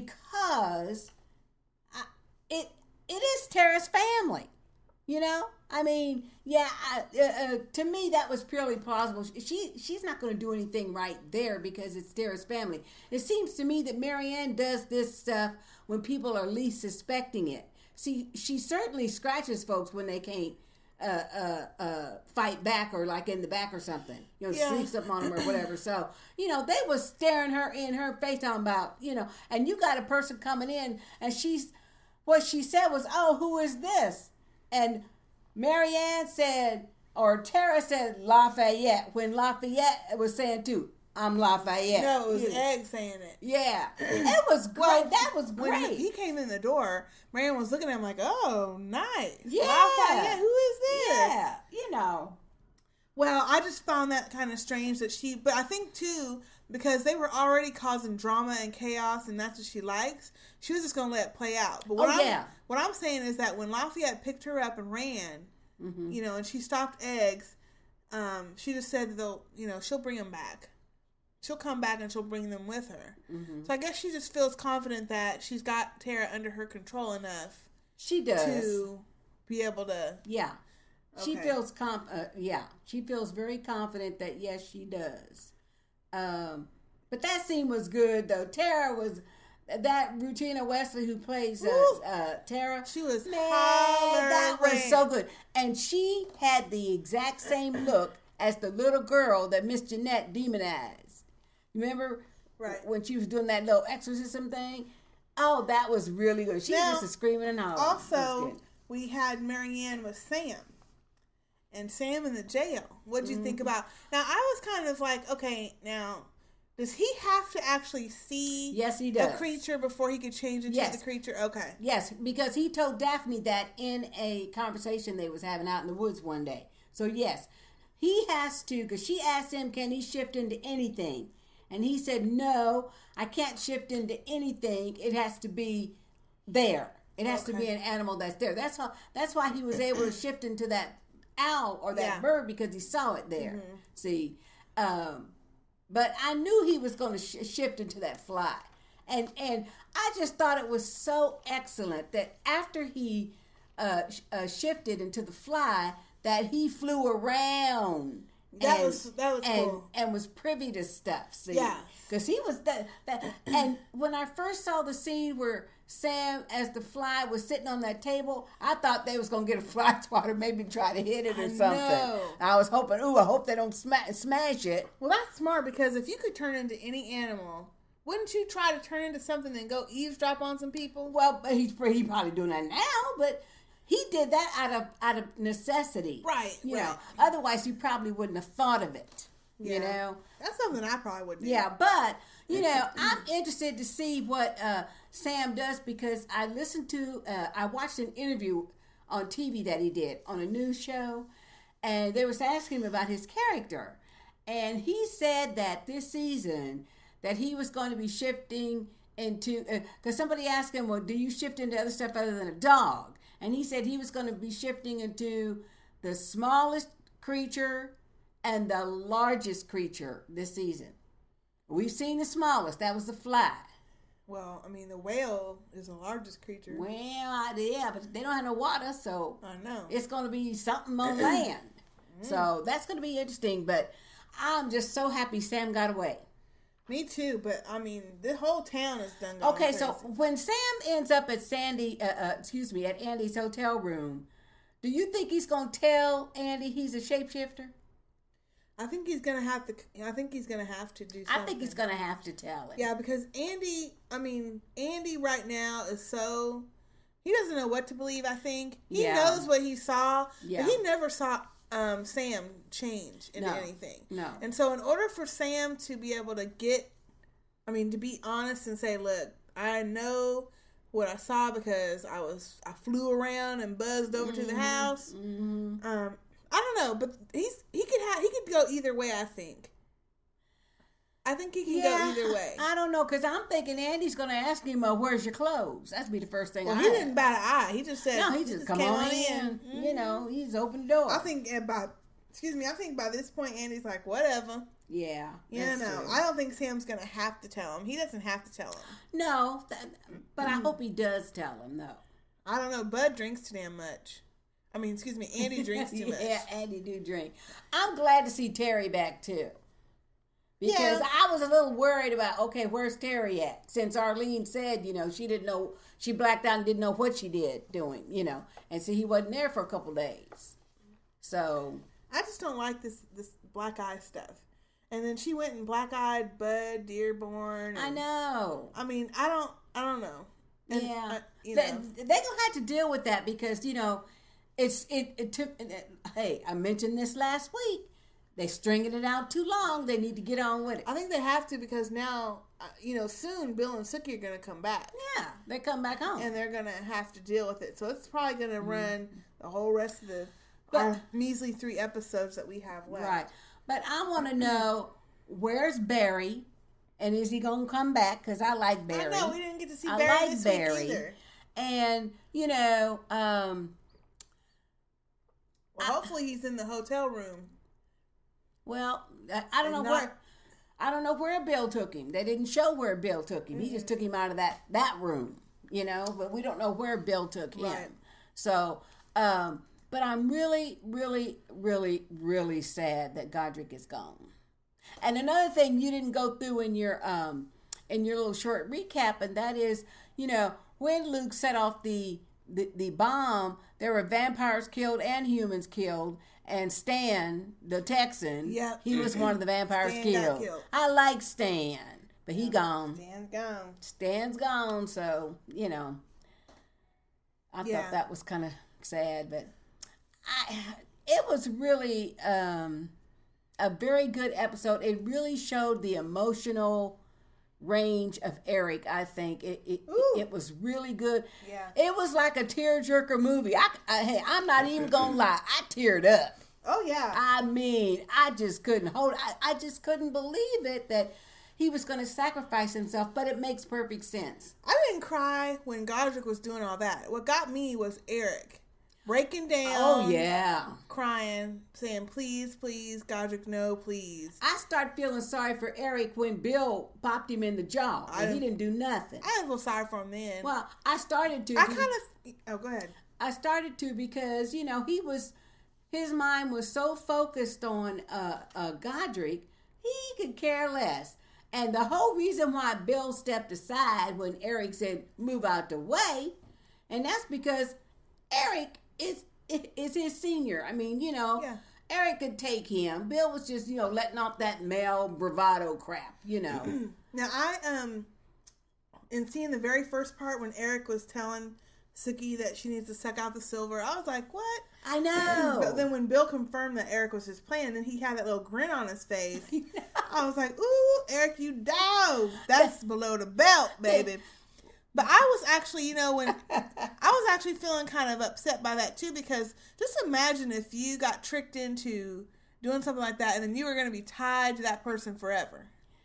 because I, it it is Tara's family. You know? I mean, yeah, I, uh, uh, to me that was purely plausible. She She's not going to do anything right there because it's Tara's family. It seems to me that Marianne does this stuff when people are least suspecting it. See, she certainly scratches folks when they can't uh, uh, uh, fight back or like in the back or something. You know, yeah. sneaks up on them or whatever. So, you know, they was staring her in her face talking about, you know, and you got a person coming in and she's, what she said was, "Oh, who is this?" And Marianne said, or Tara said Lafayette, when Lafayette was saying too, I'm Lafayette. No, it was yeah. Egg saying it. Yeah. It was great. Well, that was great. When he came in the door, Marianne was looking at him like, oh, nice. Yeah. Lafayette, who is this? Yeah. You know. Well, I just found that kind of strange that she, but I think too, because they were already causing drama and chaos and that's what she likes, she was just going to let it play out. But what, oh, I'm, yeah. what I'm saying is that when Lafayette picked her up and ran, mm-hmm. you know, and she stopped Eggs, um, she just said, they'll, you know, she'll bring them back. She'll come back and she'll bring them with her. Mm-hmm. So I guess she just feels confident that she's got Tara under her control enough. She does. To be able to. Yeah. She okay. feels, comp- uh, yeah, she feels very confident that, yes, she does. Um, but that scene was good, though. Tara was, that Rutina Wesley who plays uh, uh, Tara. She was man, that was so good. And she had the exact same look as the little girl that Miss Jeanette demonized. Remember right. when she was doing that little exorcism thing? Oh, that was really good. She now, was just screaming and hollering. Also, we had Marianne with Sam. And Sam in the jail. What do you mm-hmm. think about? Now, I was kind of like, okay, now, does he have to actually see yes, he does. a creature before he could change into yes. the creature? Okay. Yes, because he told Daphne that in a conversation they was having out in the woods one day. So, yes, he has to, because she asked him, can he shift into anything? And he said, no, I can't shift into anything. It has to be there. It has okay. to be an animal that's there. That's how. That's why he was able to shift into that owl or that yeah. bird, because he saw it there. Mm-hmm. See, um, but I knew he was going to sh- shift into that fly, and and I just thought it was so excellent that after he uh, sh- uh, shifted into the fly, that he flew around. That and, was that was and, cool. and was privy to stuff. See, yeah, because he was that that. And when I first saw the scene where Sam, as the fly, was sitting on that table, I thought they was gonna get a fly swatter, maybe try to hit it or I something. know. I was hoping, ooh, I hope they don't smash smash it. Well, that's smart, because if you could turn into any animal, wouldn't you try to turn into something and go eavesdrop on some people? Well, he's he probably doing that now, but he did that out of out of necessity, right? You right. know, otherwise he probably wouldn't have thought of it. Yeah. You know, that's something I probably would do. Yeah, but you know, I'm interested to see what uh, Sam does, because I listened to, uh, I watched an interview on T V that he did on a news show, and they was asking him about his character, and he said that this season that he was going to be shifting into, because uh, somebody asked him, well, do you shift into other stuff other than a dog? And he said he was going to be shifting into the smallest creature and the largest creature this season. We've seen the smallest. That was the fly. Well, I mean, the whale is the largest creature. Well, yeah, but they don't have no water, so I know it's going to be something on land. So that's going to be interesting. But I'm just so happy Sam got away. Me too. But I mean, the whole town is done. Okay, crazy. so when Sam ends up at Sandy, uh, uh, excuse me, at Andy's hotel room, do you think he's going to tell Andy he's a shapeshifter? I think he's gonna have to. I think he's gonna have to do something. I think he's gonna have to tell him. Yeah, because Andy. I mean, Andy right now is so. He doesn't know what to believe. I think he yeah. knows what he saw, yeah. but he never saw um, Sam change into no. anything. No. And so, in order for Sam to be able to get, I mean, to be honest and say, "Look, I know what I saw because I was I flew around and buzzed over mm-hmm. to the house." Mm-hmm. Um. I don't know, but he's he could have he could go either way. I think. I think he can yeah, go either way. I don't know, because I'm thinking Andy's going to ask him, uh, "Where's your clothes?" That's be the first thing. Well, I he had. didn't bat an eye. He just said, "No, he just, just come on in." in. Mm-hmm. You know, he's opened the door. I think by excuse me, I think by this point Andy's like, whatever. Yeah, you know, true. I don't think Sam's going to have to tell him. He doesn't have to tell him. No, that, but I hope he does tell him though. I don't know. Bud drinks too damn much. I mean, excuse me, Andy drinks too much. Yeah, Andy do drink. I'm glad to see Terry back too. Because yeah. I was a little worried about, okay, where's Terry at? Since Arlene said, you know, she didn't know, she blacked out and didn't know what she did doing, you know. And so he wasn't there for a couple days. So. I just don't like this this black eye stuff. And then she went and black-eyed Bud Dearborn. And, I know. I mean, I don't, I don't know. And, yeah. I, you they, know. They're going to have to deal with that because, you know, It's it, it took. It, hey, I mentioned this last week they stringing it out too long. They need to get on with it. I think they have to because now, uh, you know, soon Bill and Sookie are going to come back. Yeah, they come back home. And they're going to have to deal with it. So it's probably going to mm-hmm. run the whole rest of the but, our measly three episodes that we have left. Right. But I want to know, where's Barry? And is he going to come back? Because I like Barry. I know, we didn't get to see I Barry like this Barry. week either. And, you know, um... Well, hopefully he's in the hotel room. Well, I, I don't and know not, where... I don't know where Bill took him. They didn't show where Bill took him. Mm-hmm. He just took him out of that, that room, you know? But we don't know where Bill took him. Right. So, um... but I'm really, really, really, really sad that Godric is gone. And another thing you didn't go through in your um in your little short recap, and that is, you know, when Luke set off the the, the bomb, there were vampires killed and humans killed, and Stan, the Texan, yep. he was one of the vampires Stan killed. killed. I like Stan, but he gone. Stan's gone. Stan's gone, so, you know, I yeah. thought that was kind of sad, but I, it was really um, a very good episode. It really showed the emotional range of Eric. I think it it, it was really good. Yeah, it was like a tearjerker movie. I, I hey, I'm not even gonna lie. I teared up. Oh yeah. I mean, I just couldn't hold. I, I just couldn't believe it that he was going to sacrifice himself. But it makes perfect sense. I didn't cry when Godric was doing all that. What got me was Eric. Breaking down. Oh, yeah. Crying, saying, please, please, Godric, no, please. I started feeling sorry for Eric when Bill popped him in the jaw. And he didn't do nothing. I didn't feel sorry for him then. Well, I started to. I kind of, oh, go ahead. I started to because, you know, he was, his mind was so focused on uh, uh, Godric, he could care less. And the whole reason why Bill stepped aside when Eric said, move out the way, and that's because Eric is is his senior. I mean, you know, yeah. Eric could take him. Bill was just, you know, letting off that male bravado crap, you know. Now, I, um, in seeing the very first part when Eric was telling Sookie that she needs to suck out the silver, I was like, what? I know. But then when Bill confirmed that Eric was his plan, then he had that little grin on his face. I was like, ooh, Eric, you dog. That's below the belt, baby. But I was actually, you know, when I was actually feeling kind of upset by that too, because just imagine if you got tricked into doing something like that and then you were going to be tied to that person forever.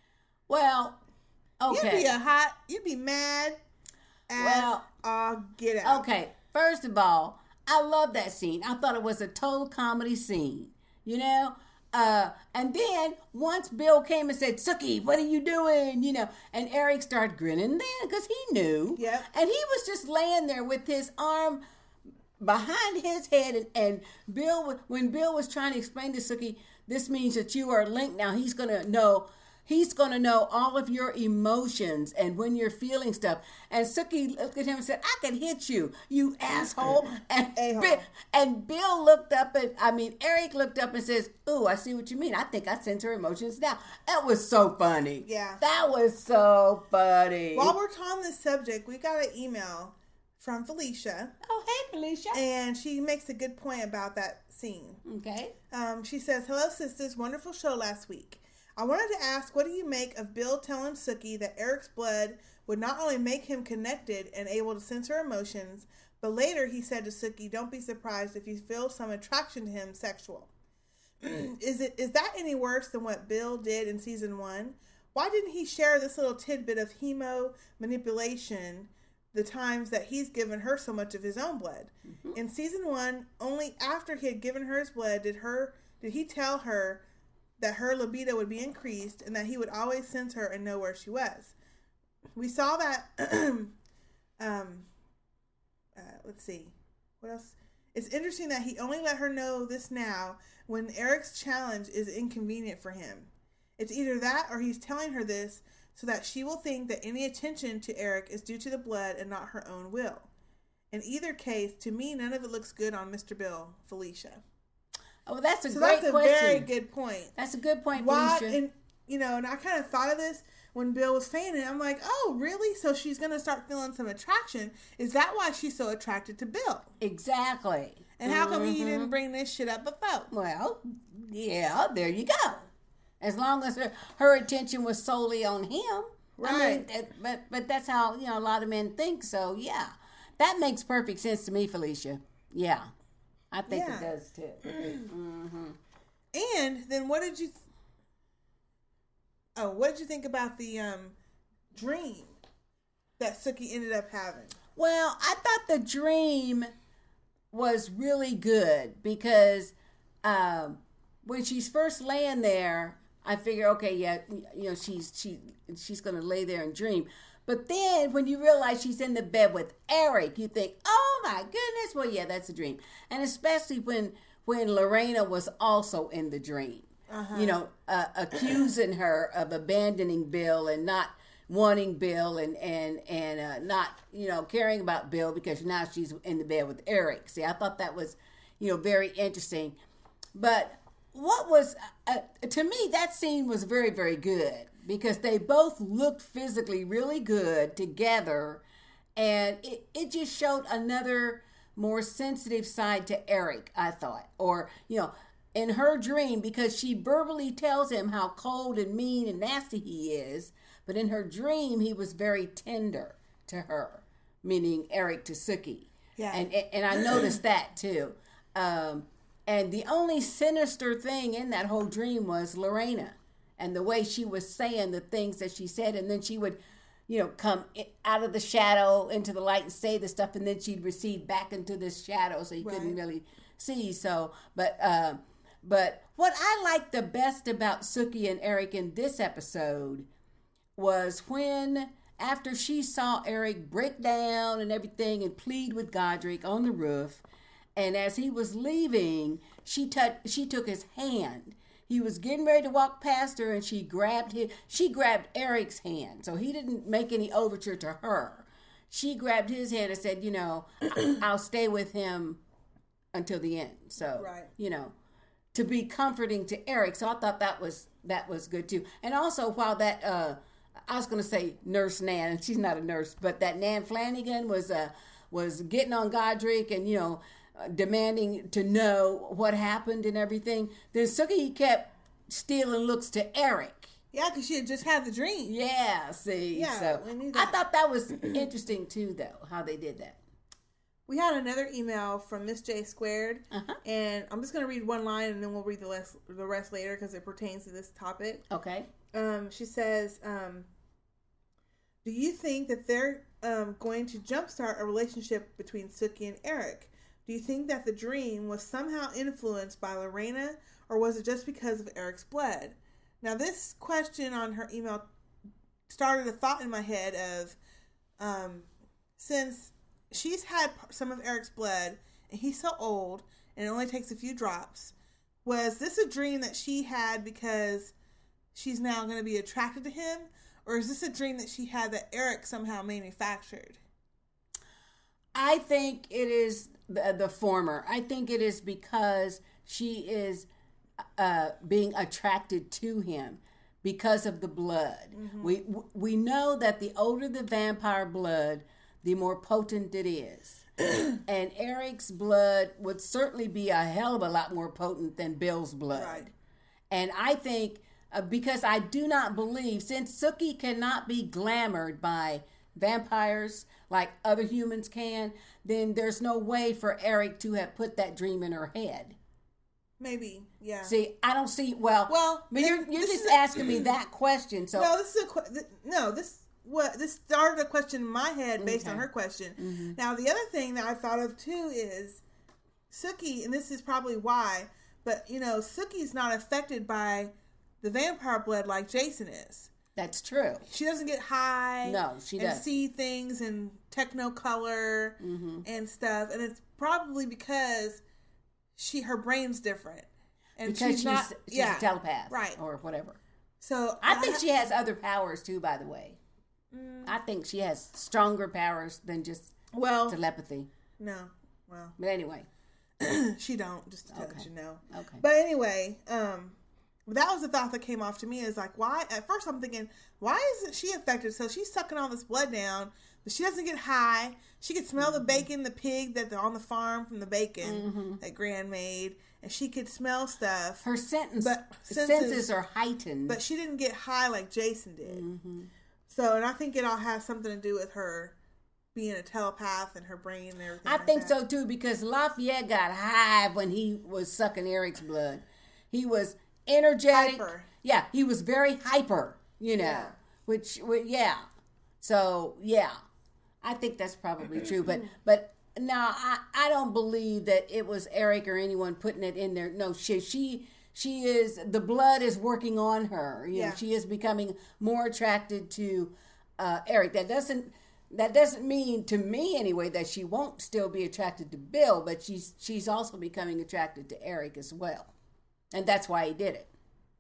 Well, okay. You'd be a hot, you'd be mad as well, all get out. Okay, first of all, I love that scene. I thought it was a total comedy scene, you know? Uh, and then once Bill came and said, Sookie, what are you doing? You know, and Eric started grinning then because he knew. Yeah. And he was just laying there with his arm behind his head. And, and Bill, when Bill was trying to explain to Sookie, this means that you are linked now. He's going to know. He's going to know all of your emotions and when you're feeling stuff. And Sookie looked at him and said, I can hit you, you asshole. And, Bill, and Bill looked up and, I mean, Eric looked up and says, ooh, I see what you mean. I think I sense her emotions now. That was so funny. Yeah. That was so funny. While we're on this subject, we got an email from Felicia. Oh, hey, Felicia. And she makes a good point about that scene. Okay. Um, she says, hello, sisters. Wonderful show last week. I wanted to ask, what do you make of Bill telling Sookie that Eric's blood would not only make him connected and able to sense her emotions, but later he said to Sookie, don't be surprised if you feel some attraction to him sexual. is it is that any worse than what Bill did in season one? Why didn't he share this little tidbit of hemo manipulation the times that he's given her so much of his own blood? Mm-hmm. In season one, only after he had given her his blood did her did he tell her that her libido would be increased and that he would always sense her and know where she was. We saw that, um, uh, let's see, what else? It's interesting that he only let her know this now when Eric's challenge is inconvenient for him. It's either that or he's telling her this so that she will think that any attention to Eric is due to the blood and not her own will. In either case, to me, none of it looks good on Mister Bill, Felicia. Oh, that's a so great that's a question. very good point. That's a good point, Why, Felicia. and, you know, and I kind of thought of this when Bill was saying it. I'm like, oh, really? So she's going to start feeling some attraction. Is that why she's so attracted to Bill? Exactly. And how come Mm-hmm. he didn't bring this shit up before? Well, yeah, there you go. As long as her, her attention was solely on him. Right. I mean, that- but but that's how, you know, a lot of men think. So, yeah. That makes perfect sense to me, Felicia. Yeah. I think Yeah. it does, too. Mm-hmm. And then what did you... Th- oh, what did you think about the um, dream that Sookie ended up having? Well, I thought the dream was really good because um, when she's first laying there, I figure, okay, yeah, you know, she's she she's gonna lay there and dream. But then when you realize she's in the bed with Eric, you think, oh my goodness, well, yeah, that's a dream. And especially when when Lorena was also in the dream, Uh-huh. you know, uh, accusing her of abandoning Bill and not wanting Bill and and and uh, not, you know, caring about Bill because now she's in the bed with Eric. See, I thought that was, you know, very interesting. But what was uh, to me, that scene was very, very good because they both looked physically really good together, and it, it just showed another more sensitive side to Eric, I thought. Or, you know, in her dream, because she verbally tells him how cold and mean and nasty he is, but in her dream, he was very tender to her, meaning Eric to Sookie. Yeah. And, and, and I noticed that too. Um, and the only sinister thing in that whole dream was Lorena and the way she was saying the things that she said. And then she would, you know, come out of the shadow into the light and say the stuff. And then she'd recede back into this shadow so you Right. couldn't really see. So, but, uh, but what I liked the best about Sookie and Eric in this episode was when, after she saw Eric break down and everything and plead with Godric on the roof, and as he was leaving, she touched, she took his hand. He was getting ready to walk past her, and she grabbed his, she grabbed Eric's hand. So he didn't make any overture to her. She grabbed his hand and said, you know, I'll stay with him until the end. So, Right. you know, to be comforting to Eric. So I thought that was that was good too. And also, while that uh, I was going to say Nurse Nan, and she's not a nurse, but that Nan Flanagan was uh, was getting on Godric and, you know, uh, demanding to know what happened and everything. Then Sookie kept stealing looks to Eric. Yeah, because she had just had the dream. Yeah, see. Yeah, so we knew I that. thought that was interesting too, though, how they did that. We had another email from Miss J Squared, Uh-huh. and I'm just going to read one line and then we'll read the rest, the rest later because it pertains to this topic. Okay. Um, she says, um, do you think that they're um, going to jumpstart a relationship between Sookie and Eric? Do you think that the dream was somehow influenced by Lorena, or was it just because of Eric's blood? Now, this question on her email started a thought in my head of, um, since she's had some of Eric's blood, and he's so old, and it only takes a few drops, was this a dream that she had because she's now going to be attracted to him? Or is this a dream that she had that Eric somehow manufactured? I think it is the, the former. I think it is because she is uh, being attracted to him because of the blood. Mm-hmm. We we know that the older the vampire blood, the more potent it is. And Eric's blood would certainly be a hell of a lot more potent than Bill's blood. Right. And I think, uh, because I do not believe, since Sookie cannot be glamored by vampires like other humans can, then there's no way for Eric to have put that dream in her head. Maybe, yeah. See, I don't see, well, Well, but you're, this- you're this just is a- asking me that question. So No, this is a que- th- no. This what this started a question in my head based Okay. on her question. Mm-hmm. Now, the other thing that I thought of too is Sookie, and this is probably why, but you know, Sookie's not affected by the vampire blood like Jason is. that's true. She doesn't get high. No, she and doesn't. see things in technicolor Mm-hmm. and stuff, and it's probably because she her brain's different, and Because she's, she's not. she's yeah, a telepath. right. Or whatever. So I think she has other powers too, by the way. Mm. I think she has stronger powers than just well telepathy. no well But anyway. she don't just to Okay. let you know. Okay. But anyway, um, that was the thought that came off to me, is like, why? At first I'm thinking, why isn't she affected? So she's sucking all this blood down, but she doesn't get high. She could smell mm-hmm. the bacon, the pig that on the farm from the bacon mm-hmm. that Gran made, and she could smell stuff. Her sentence, but senses, senses are heightened. But she didn't get high like Jason did. Mm-hmm. So, and I think it all has something to do with her being a telepath and her brain and everything. I like think that. so too, because Lafayette got high when he was sucking Eric's blood. He was energetic. Hyper. Yeah, he was very hyper, you know, yeah. which, yeah. So, yeah, I think that's probably true. But, but no, I, I don't believe that it was Eric or anyone putting it in there. No, she, she, she is, the blood is working on her. You yeah. know, she is becoming more attracted to uh, Eric. That doesn't, that doesn't mean, to me anyway, that she won't still be attracted to Bill, but she's, she's also becoming attracted to Eric as well. And that's why he did it.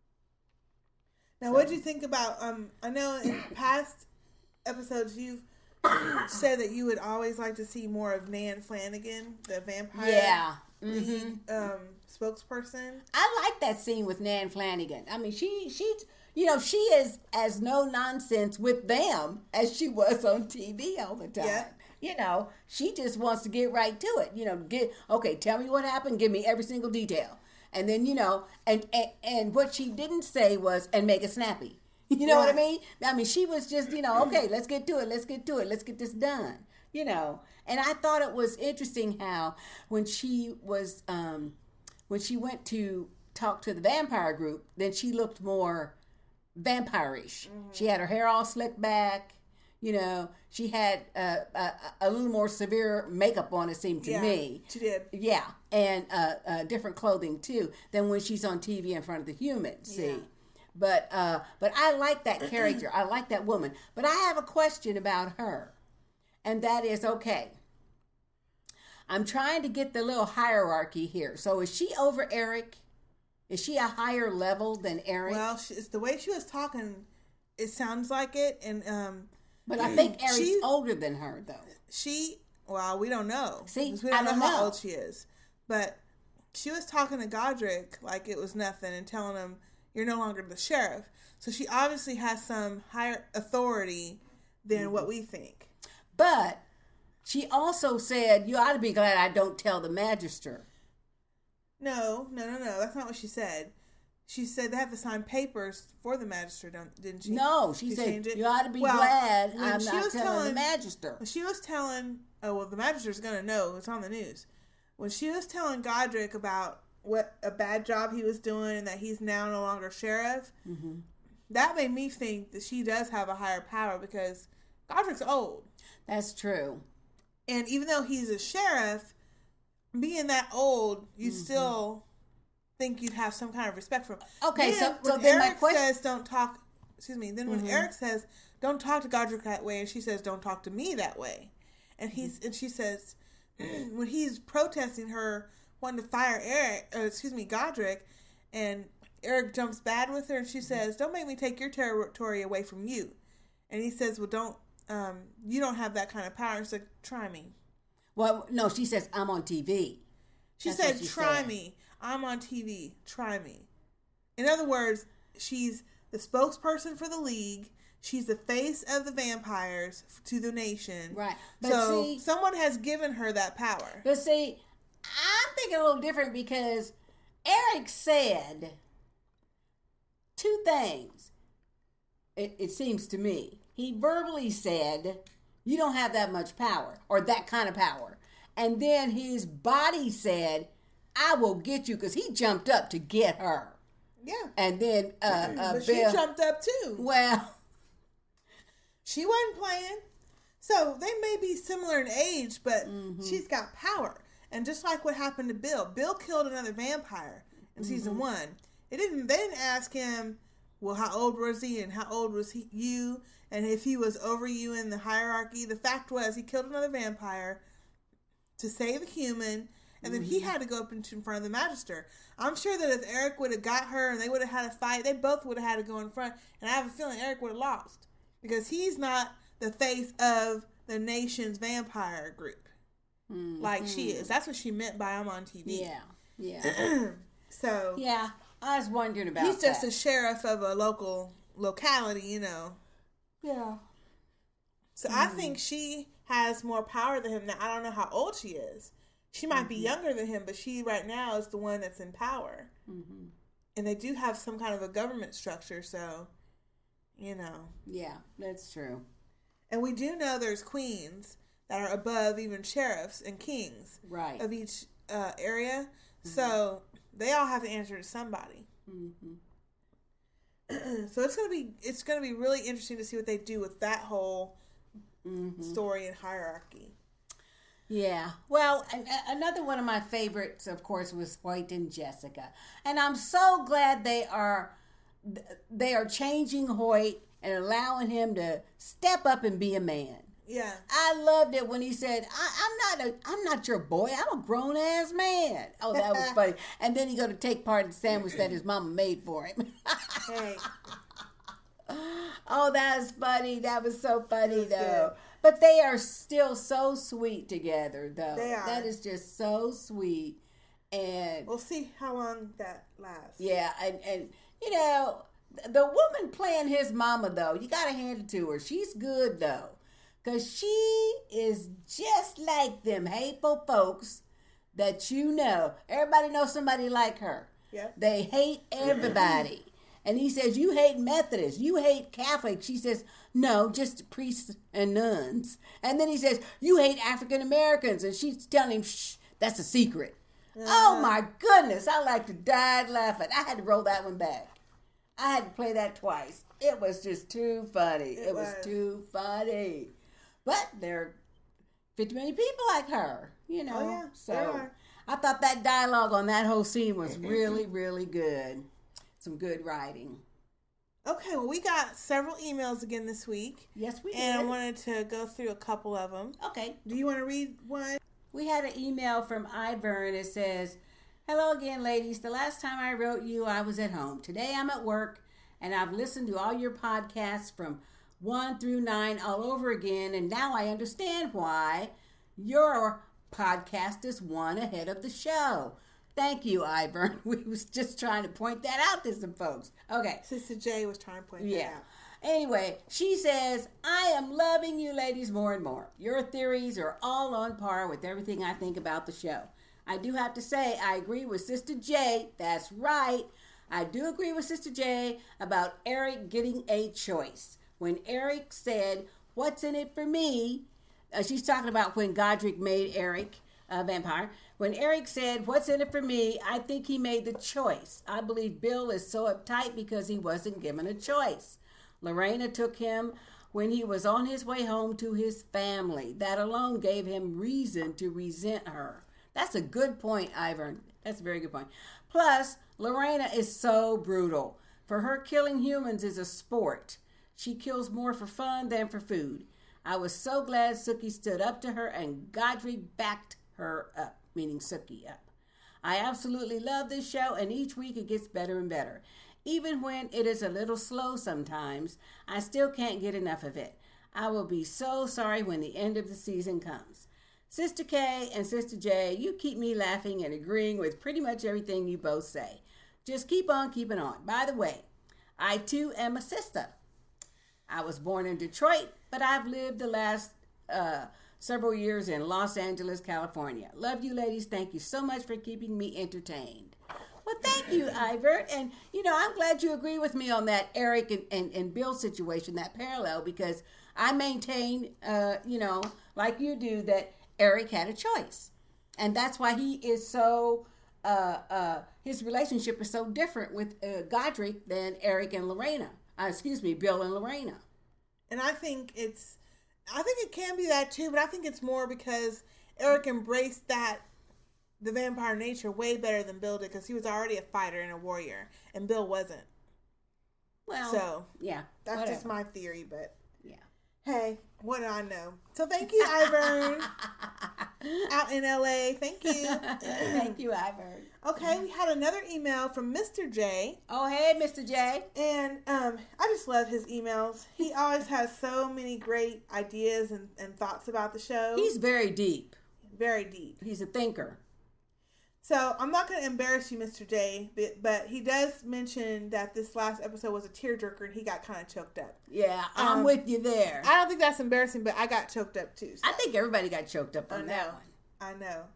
Now, so. What did you think about, um, I know in past episodes you've said that you would always like to see more of Nan Flanagan, the vampire yeah. mm-hmm. um, spokesperson. I like that scene with Nan Flanagan. I mean, she, she's, you know, she is as no nonsense with them as she was on T V all the time. Yeah. You know, she just wants to get right to it. You know, get, okay, tell me what happened. Give me every single detail. And then, you know, and, and, and what she didn't say was, and make it snappy. You know right. what I mean? I mean, she was just, you know, okay, let's get to it. Let's get to it. Let's get this done. You know, and I thought it was interesting how when she was, um, when she went to talk to the vampire group, then she looked more vampire-ish. Mm-hmm. She had her hair all slicked back. You know, she had uh, a, a little more severe makeup on, it seemed to yeah, me. She did. Yeah, and uh, uh, different clothing, too, than when she's on T V in front of the humans, see? Yeah. But, uh, but I like that character. I like that woman. But I have a question about her, and that is, okay, I'm trying to get the little hierarchy here. So is she over Eric? Is she a higher level than Eric? Well, she, it's the way she was talking, it sounds like it, and... um. But I think Eric's she, older than her, though. She, well, we don't know. See, we don't, I don't know, know how old she is. But she was talking to Godric like it was nothing and telling him, you're no longer the sheriff. So she obviously has some higher authority than mm-hmm. what we think. But she also said, you ought to be glad I don't tell the magister. No, no, no, no. That's not what she said. She said they have to sign papers for the magister, don't, didn't she? No, she, she said, you ought to be well, glad I'm not telling, telling the magister. When she was telling, oh, well, the magister's going to know. It's on the news. When she was telling Godric about what a bad job he was doing and that he's now no longer sheriff, mm-hmm. that made me think that she does have a higher power because Godric's old. That's true. And even though he's a sheriff, being that old, you mm-hmm. still... think you'd have some kind of respect for him. Okay, then, so, so when then Eric my question says don't talk. Excuse me. Then when mm-hmm. Eric says don't talk to Godric that way, and she says don't talk to me that way, and he's mm-hmm. and she says when he's protesting her wanting to fire Eric, uh, excuse me, Godric, and Eric jumps bad with her, and she says don't make me take your territory away from you, and he says well don't um, you don't have that kind of power. She's like try me. Well, no, she says I'm on T V. She That's said she try said. me. I'm on T V. Try me. In other words, she's the spokesperson for the League. She's the face of the vampires to the nation. Right. But so see, someone has given her that power. But see, I'm thinking a little different because Eric said two things. It, it seems to me. He verbally said, you don't have that much power or that kind of power. And then his body said, I will get you, because he jumped up to get her. Yeah. And then uh, uh, but Bill, she jumped up too. Well, she wasn't playing. So they may be similar in age, but mm-hmm. she's got power. And just like what happened to Bill, Bill killed another vampire in mm-hmm. season one. It didn't. They didn't ask him, well, how old was he, and how old was he, you, and if he was over you in the hierarchy. The fact was, he killed another vampire to save a human. And then he had to go up in front of the magister. I'm sure that if Eric would have got her and they would have had a fight, they both would have had to go in front. And I have a feeling Eric would have lost. Because he's not the face of the nation's vampire group. Mm-hmm. Like she is. That's what she meant by I'm on T V. Yeah. Yeah. So. Yeah. I was wondering about He's just that. a sheriff of a local locality, you know. Yeah. So mm. I think she has more power than him now. I don't know how old she is. She might mm-hmm. be younger than him, but she right now is the one that's in power. Mm-hmm. And they do have some kind of a government structure, so, you know. Yeah, that's true. And we do know there's queens that are above even sheriffs and kings right. of each uh, area. Mm-hmm. So they all have to answer to somebody. Mm-hmm. So it's gonna be it's gonna be really interesting to see what they do with that whole mm-hmm. story and hierarchy. Yeah. Well, and, uh, another one of my favorites, of course, was Hoyt and Jessica, and I'm so glad they are they are changing Hoyt and allowing him to step up and be a man. Yeah. I loved it when he said, I, I'm not a, I'm not your boy. I'm a grown ass man. Oh, that was funny. And then he going to take part in the sandwich that his mama made for him. Hey. Oh, that was funny. That was so funny, was though. Good. But they are still so sweet together, though. They are. That is just so sweet. And we'll see how long that lasts. Yeah, and, and you know, the woman playing his mama, though, you got to hand it to her. She's good, though. Because she is just like them hateful folks that you know. Everybody knows somebody like her. Yeah. They hate everybody. And he says, you hate Methodists. You hate Catholics. She says, no, just priests and nuns. And then he says, you hate African Americans. And she's telling him, shh, that's a secret. Uh-huh. Oh, my goodness. I like to die laughing. I had to roll that one back. I had to play that twice. It was just too funny. It, it was. was too funny. But there are fifty million people like her, you know. Oh, yeah. So I thought that dialogue on that whole scene was really, really good. Some good writing. Okay, well, we got several emails again this week. Yes, we did. And I wanted to go through a couple of them. Okay. Do you want to read one? We had an email from Ivern. It says, hello again, ladies. The last time I wrote you, I was at home. Today I'm at work, and I've listened to all your podcasts from one through nine all over again, and now I understand why your podcast is one ahead of the show. Thank you, Ivern. We was just trying to point that out to some folks. Okay. Sister J was trying to point yeah. that out. Anyway, she says, I am loving you ladies more and more. Your theories are all on par with everything I think about the show. I do have to say, I agree with Sister J. That's right. I do agree with Sister J about Eric getting a choice. When Eric said, what's in it for me? Uh, she's talking about when Godric made Eric a vampire. When Eric said, what's in it for me? I think he made the choice. I believe Bill is so uptight because he wasn't given a choice. Lorena took him when he was on his way home to his family. That alone gave him reason to resent her. That's a good point, Ivern. That's a very good point. Plus, Lorena is so brutal. For her, killing humans is a sport. She kills more for fun than for food. I was so glad Sookie stood up to her and Godric backed her up, meaning Sookie up. I absolutely love this show, and each week it gets better and better. Even when it is a little slow sometimes, I still can't get enough of it. I will be so sorry when the end of the season comes. Sister K and Sister J, you keep me laughing and agreeing with pretty much everything you both say. Just keep on keeping on. By the way, I too am a sister. I was born in Detroit, but I've lived the last uh, several years in Los Angeles, California. Love you, ladies. Thank you so much for keeping me entertained. Well, thank you, Ivert. And, you know, I'm glad you agree with me on that Eric and, and, and Bill situation, that parallel, because I maintain, uh, you know, like you do, that Eric had a choice. And that's why he is so, uh, uh, his relationship is so different with uh, Godric than Eric and Lorena. Uh, excuse me, Bill and Lorena. And I think it's, I think it can be that too, but I think it's more because Eric embraced that, the vampire nature way better than Bill did, because he was already a fighter and a warrior, and Bill wasn't. Well, so yeah, that's whatever. just my theory, but yeah. Hey, what do I know? So thank you, Ivern. Out in L A. Thank you. Thank you, Ivern. Okay, we had another email from Mister J. Oh, hey, Mister J. And um, I just love his emails. He always has so many great ideas and, and thoughts about the show. He's very deep. Very deep. He's a thinker. So I'm not going to embarrass you, Mister J, but, but he does mention that this last episode was a tearjerker and he got kind of choked up. Yeah, I'm Um, with you there. I don't think that's embarrassing, but I got choked up too. So. I think everybody got choked up on I that know. one.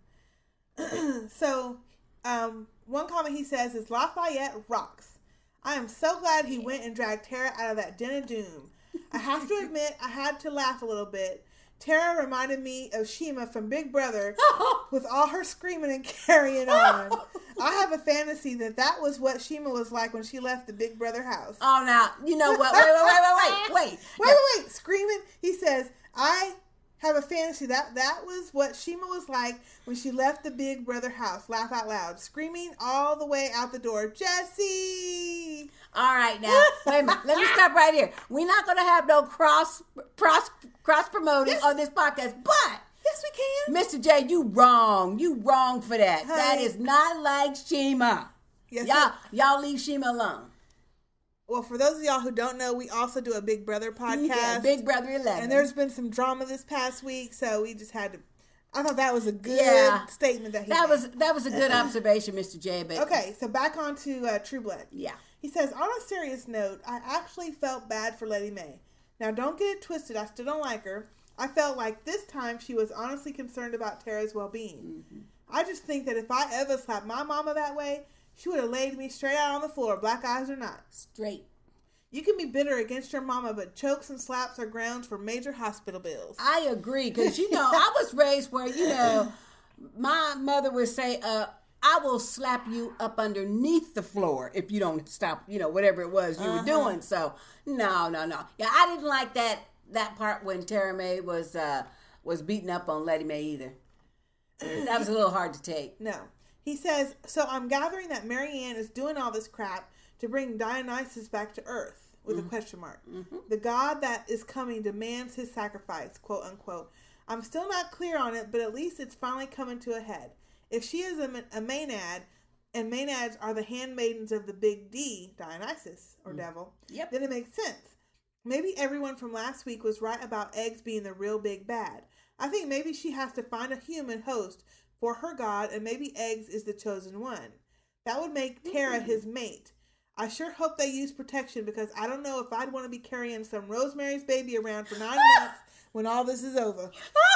I know. So, um, one comment he says is, Lafayette rocks. I am so glad he went and dragged Tara out of that den of doom. I have to admit, I had to laugh a little bit. Tara reminded me of Shima from Big Brother with all her screaming and carrying on. I have a fantasy that that was what Shima was like when she left the Big Brother house. Oh, now, you know what? Wait, wait, wait, wait, wait. Wait, wait, wait. Screaming. He says, I have a fantasy that that was what Shima was like when she left the Big Brother house. Laugh out loud. Screaming all the way out the door. Jesse! All right, now, wait a minute. Let me stop right here. We're not going to have no cross, cross, cross promoting Yes. on this podcast, but Yes, we can. Mister J, you wrong. You wrong for that. Honey. That is not like Shima. Yes, y'all, sir. y'all leave Shima alone. Well, for those of y'all who don't know, we also do a Big Brother podcast. Yeah, Big Brother eleven. And there's been some drama this past week, so we just had to. I thought that was a good Yeah. statement that he that made. was that was a good observation, Mister J. But Okay, so back on to uh, True Blood. yeah, He says, on a serious note, I actually felt bad for Letty Mae. Now, don't get it twisted. I still don't like her. I felt like this time she was honestly concerned about Tara's well-being. Mm-hmm. I just think that if I ever slapped my mama that way, she would have laid me straight out on the floor, black eyes or not. straight. You can be bitter against your mama, but chokes and slaps are grounds for major hospital bills. I agree, because, you know, I was raised where, you know, my mother would say, uh, I will slap you up underneath the floor if you don't stop, you know, whatever it was you Uh-huh. were doing. So, no, no, no. Yeah, I didn't like that that part when Tara Mae was uh, was beating up on Letty Mae either. That was a little hard to take. No. He says, so I'm gathering that Marianne is doing all this crap to bring Dionysus back to Earth, with mm-hmm. a question mark. Mm-hmm. The god that is coming demands his sacrifice, quote unquote. I'm still not clear on it, but at least it's finally coming to a head. If she is a, a Maenad, and Maenads are the handmaidens of the big D, Dionysus, or mm-hmm. devil, yep. then it makes sense. Maybe everyone from last week was right about eggs being the real big bad. I think maybe she has to find a human host for her god, and maybe eggs is the chosen one. That would make Tara mm-hmm. his mate. I sure hope they use protection, because I don't know if I'd want to be carrying some Rosemary's Baby around for nine months when all this is over.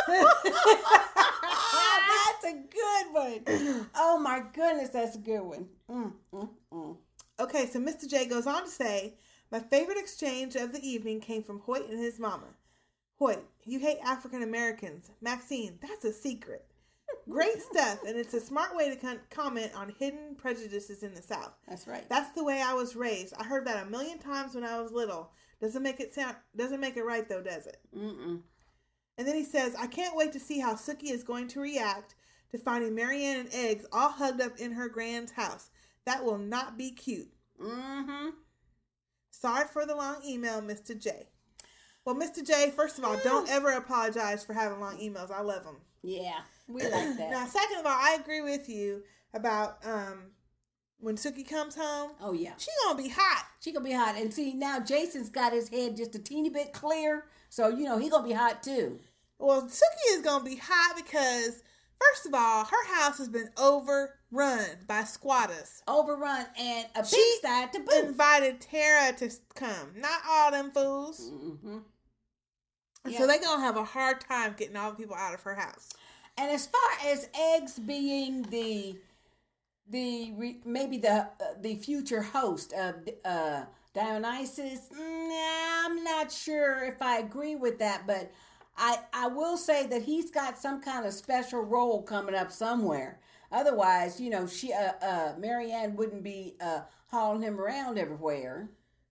That's a good one. Oh my goodness, that's a good one. Mm, mm, mm. Okay, so Mister J goes on to say, my favorite exchange of the evening came from Hoyt and his mama. Hoyt, you hate African Americans. Maxine, that's a secret. Great stuff, and it's a smart way to con- comment on hidden prejudices in the South. That's right. That's the way I was raised. I heard that a million times when I was little. Doesn't make it sound. Doesn't make it right though, does it? Mm-mm. And then he says, I can't wait to see how Sookie is going to react to finding Marianne and Eggs all hugged up in her grand's house. That will not be cute. Mm-hmm. Sorry for the long email, Mister J. Well, Mister J, first of all, don't ever apologize for having long emails. I love them. Yeah, we like that. Now, second of all, I agree with you about um, when Sookie comes home. Oh, yeah. She gonna be hot. She gonna be hot. And see, now Jason's got his head just a teeny bit clear. So, you know, he gonna be hot too. Well, Sookie is gonna be hot because, first of all, her house has been overrun by squatters. Overrun and a She pigsty to boot. invited Tara to come. Not all them fools. Mm-hmm. And Yeah. so they gonna have a hard time getting all the people out of her house. And as far as Eggs being the the maybe the uh, the future host of uh, Dionysus, nah, I'm not sure if I agree with that, but I I will say that he's got some kind of special role coming up somewhere. Otherwise, you know, she uh, uh, Marianne wouldn't be uh, hauling him around everywhere.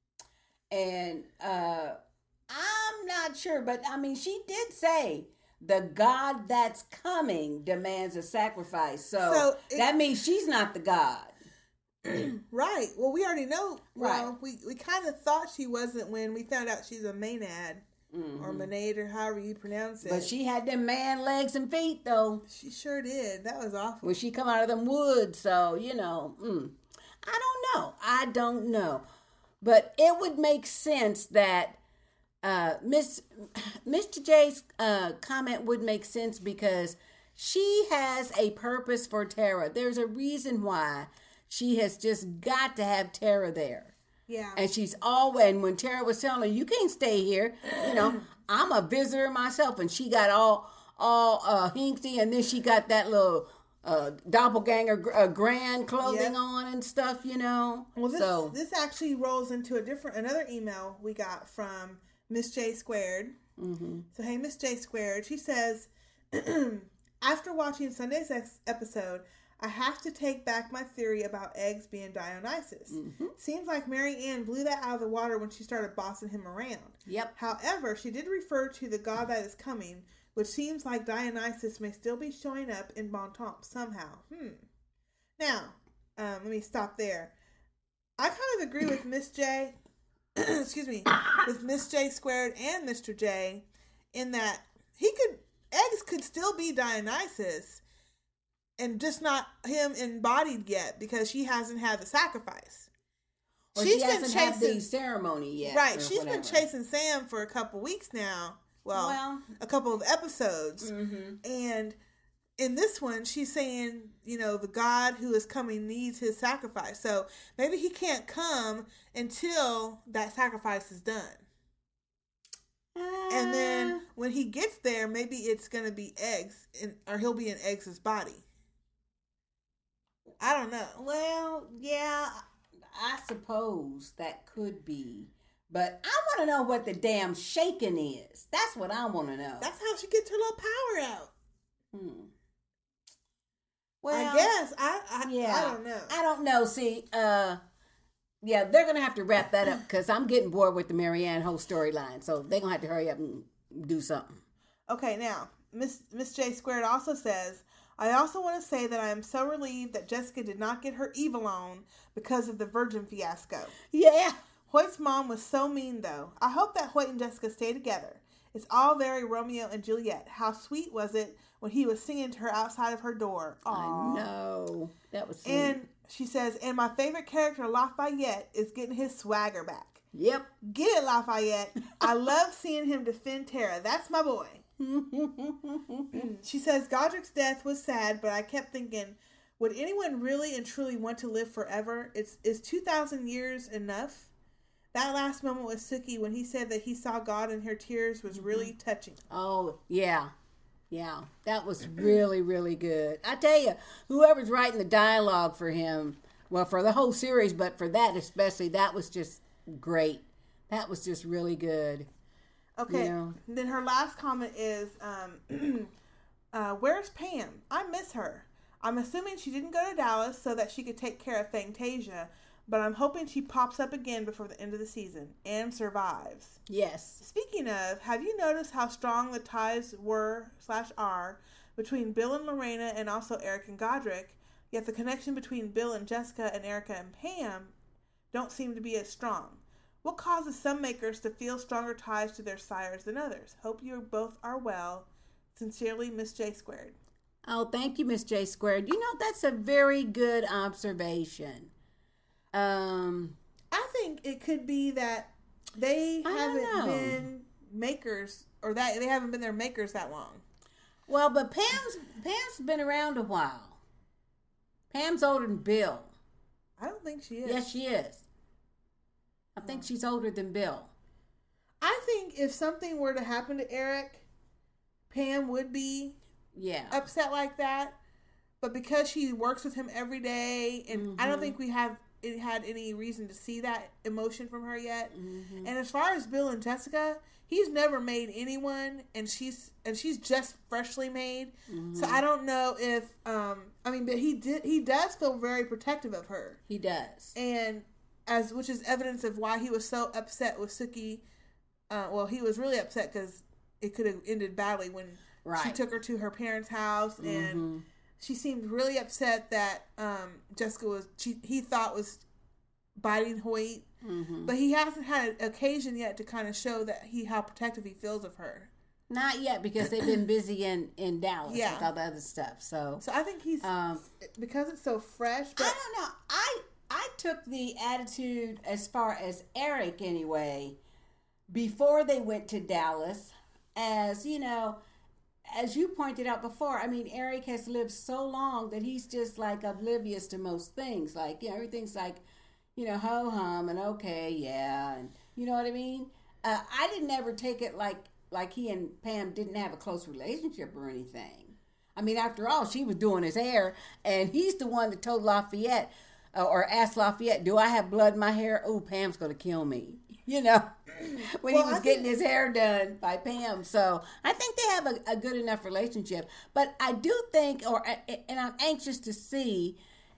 And uh, I'm not sure, but I mean, she did say the God that's coming demands a sacrifice. So, So it- that means she's not the God. Right. Well, we already know. Right. Well, we, we kind of thought she wasn't when we found out she's a Maenad. Mm-hmm. Or Maenad, or however you pronounce it. But she had them man legs and feet, though. She sure did. That was awful. When she come out of them woods, so, you know, mm, I don't know. I don't know. But it would make sense that uh, Miss Mister J's uh, comment would make sense because She has a purpose for Tara. There's a reason why she has just got to have Tara there. Yeah. And she's always, and when Tara was telling her, you can't stay here, you know, I'm a visitor myself. And she got all, all uh, hinky, and then she got that little uh, doppelganger uh, grand clothing Yep. on and stuff, you know. Well, this, so, this actually rolls into a different, another email we got from Miss J Squared. mm-hmm. So, hey, Miss J Squared, she says, after watching Sunday's ex- episode, I have to take back my theory about eggs being Dionysus. Mm-hmm. Seems like Mary Ann blew that out of the water when she started bossing him around. Yep. However, she did refer to the god that is coming, which seems like Dionysus may still be showing up in Bontemps somehow. Hmm. Now, um, let me stop there. I kind of agree with Miss J, excuse me, with Miss J Squared and Mister J, in that he could, eggs could still be Dionysus, and just not him embodied yet because she hasn't had the sacrifice. Or she hasn't had the ceremony yet. Right, she's whatever. been chasing Sam for a couple weeks now. Well, well a couple of episodes. mm-hmm. And in this one, she's saying, you know, the God who is coming needs his sacrifice. So maybe he can't come until that sacrifice is done. Uh, And then when he gets there, maybe it's going to be eggs, in, or he'll be in Eggs' body. I don't know. Well, yeah, I suppose that could be. But I want to know what the damn shaking is. That's what I want to know. That's how she gets her little power out. Hmm. Well, I guess. I, I, yeah, I don't know. I don't know. See, uh, yeah, they're going to have to wrap that up because I'm getting bored with the Marianne whole storyline. So they're going to have to hurry up and do something. Okay, now, Miss Miss J Squared also says, I also want to say that I am so relieved that Jessica did not get her evil on because of the virgin fiasco. Yeah. Hoyt's mom was so mean, though. I hope that Hoyt and Jessica stay together. It's all very Romeo and Juliet. How sweet was it when he was singing to her outside of her door? Aww. I know. That was sweet. And she says, and my favorite character, Lafayette, is getting his swagger back. Yep. Get it, Lafayette. I love seeing him defend Tara. That's my boy. She says, Godric's death was sad, but I kept thinking, would anyone really and truly want to live forever? It's, is two thousand years enough? That last moment with Suki when he said that he saw God in her tears was really touching. Oh, yeah. Yeah. That was really, really good. I tell you, whoever's writing the dialogue for him, well, for the whole series, but for that especially, that was just great. That was just really good. Okay. You know? Then her last comment is, um, uh, where's Pam? I miss her. I'm assuming she didn't go to Dallas so that she could take care of Fantasia, but I'm hoping she pops up again before the end of the season and survives. Yes. Speaking of, have you noticed how strong the ties were slash are between Bill and Lorena and also Eric and Godric, yet the connection between Bill and Jessica and Erica and Pam don't seem to be as strong? What causes some makers to feel stronger ties to their sires than others? Hope you both are well. Sincerely, Miss J Squared. Oh, thank you, Miss J Squared. You know, that's a very good observation. Um, I think it could be that they I don't haven't know. been makers, or that they haven't been their makers that long. well, but Pam's Pam's been around a while. Pam's older than Bill. I don't think she is. Yes, she is. I think she's older than Bill. I think if something were to happen to Eric, Pam would be Yeah. upset like that. But because she works with him every day, and I don't think we have it had any reason to see that emotion from her yet. Mm-hmm. And as far as Bill and Jessica, he's never made anyone, and she's and she's just freshly made. Mm-hmm. So I don't know if um I mean, but he did he does feel very protective of her, He does. and as which is evidence of why he was so upset with Suki. Uh, well, he was really upset because it could have ended badly when Right. she took her to her parents' house, and Mm-hmm. she seemed really upset that um, Jessica was she he thought was biting Hoyt, Mm-hmm. but he hasn't had an occasion yet to kind of show that he how protective he feels of her. Not yet, because they've been busy in, in Dallas Yeah. with all the other stuff. So, So I think he's um, because it's so fresh. But I don't know. I I took the attitude as far as Eric anyway, before they went to Dallas, as you know, as you pointed out before, I mean, Eric has lived so long that he's just like oblivious to most things. Like, you know, everything's like, you know, ho hum and okay, yeah, and you know what I mean. Uh, I didn't ever take it like like he and Pam didn't have a close relationship or anything. I mean, after all, she was doing his hair, and he's the one that told Lafayette uh, or asked Lafayette, "Do I have blood in my hair?" Oh, Pam's gonna kill me. You know, when well, he was I getting think... his hair done by Pam. So I think they have a, a good enough relationship. But I do think, or and I'm anxious to see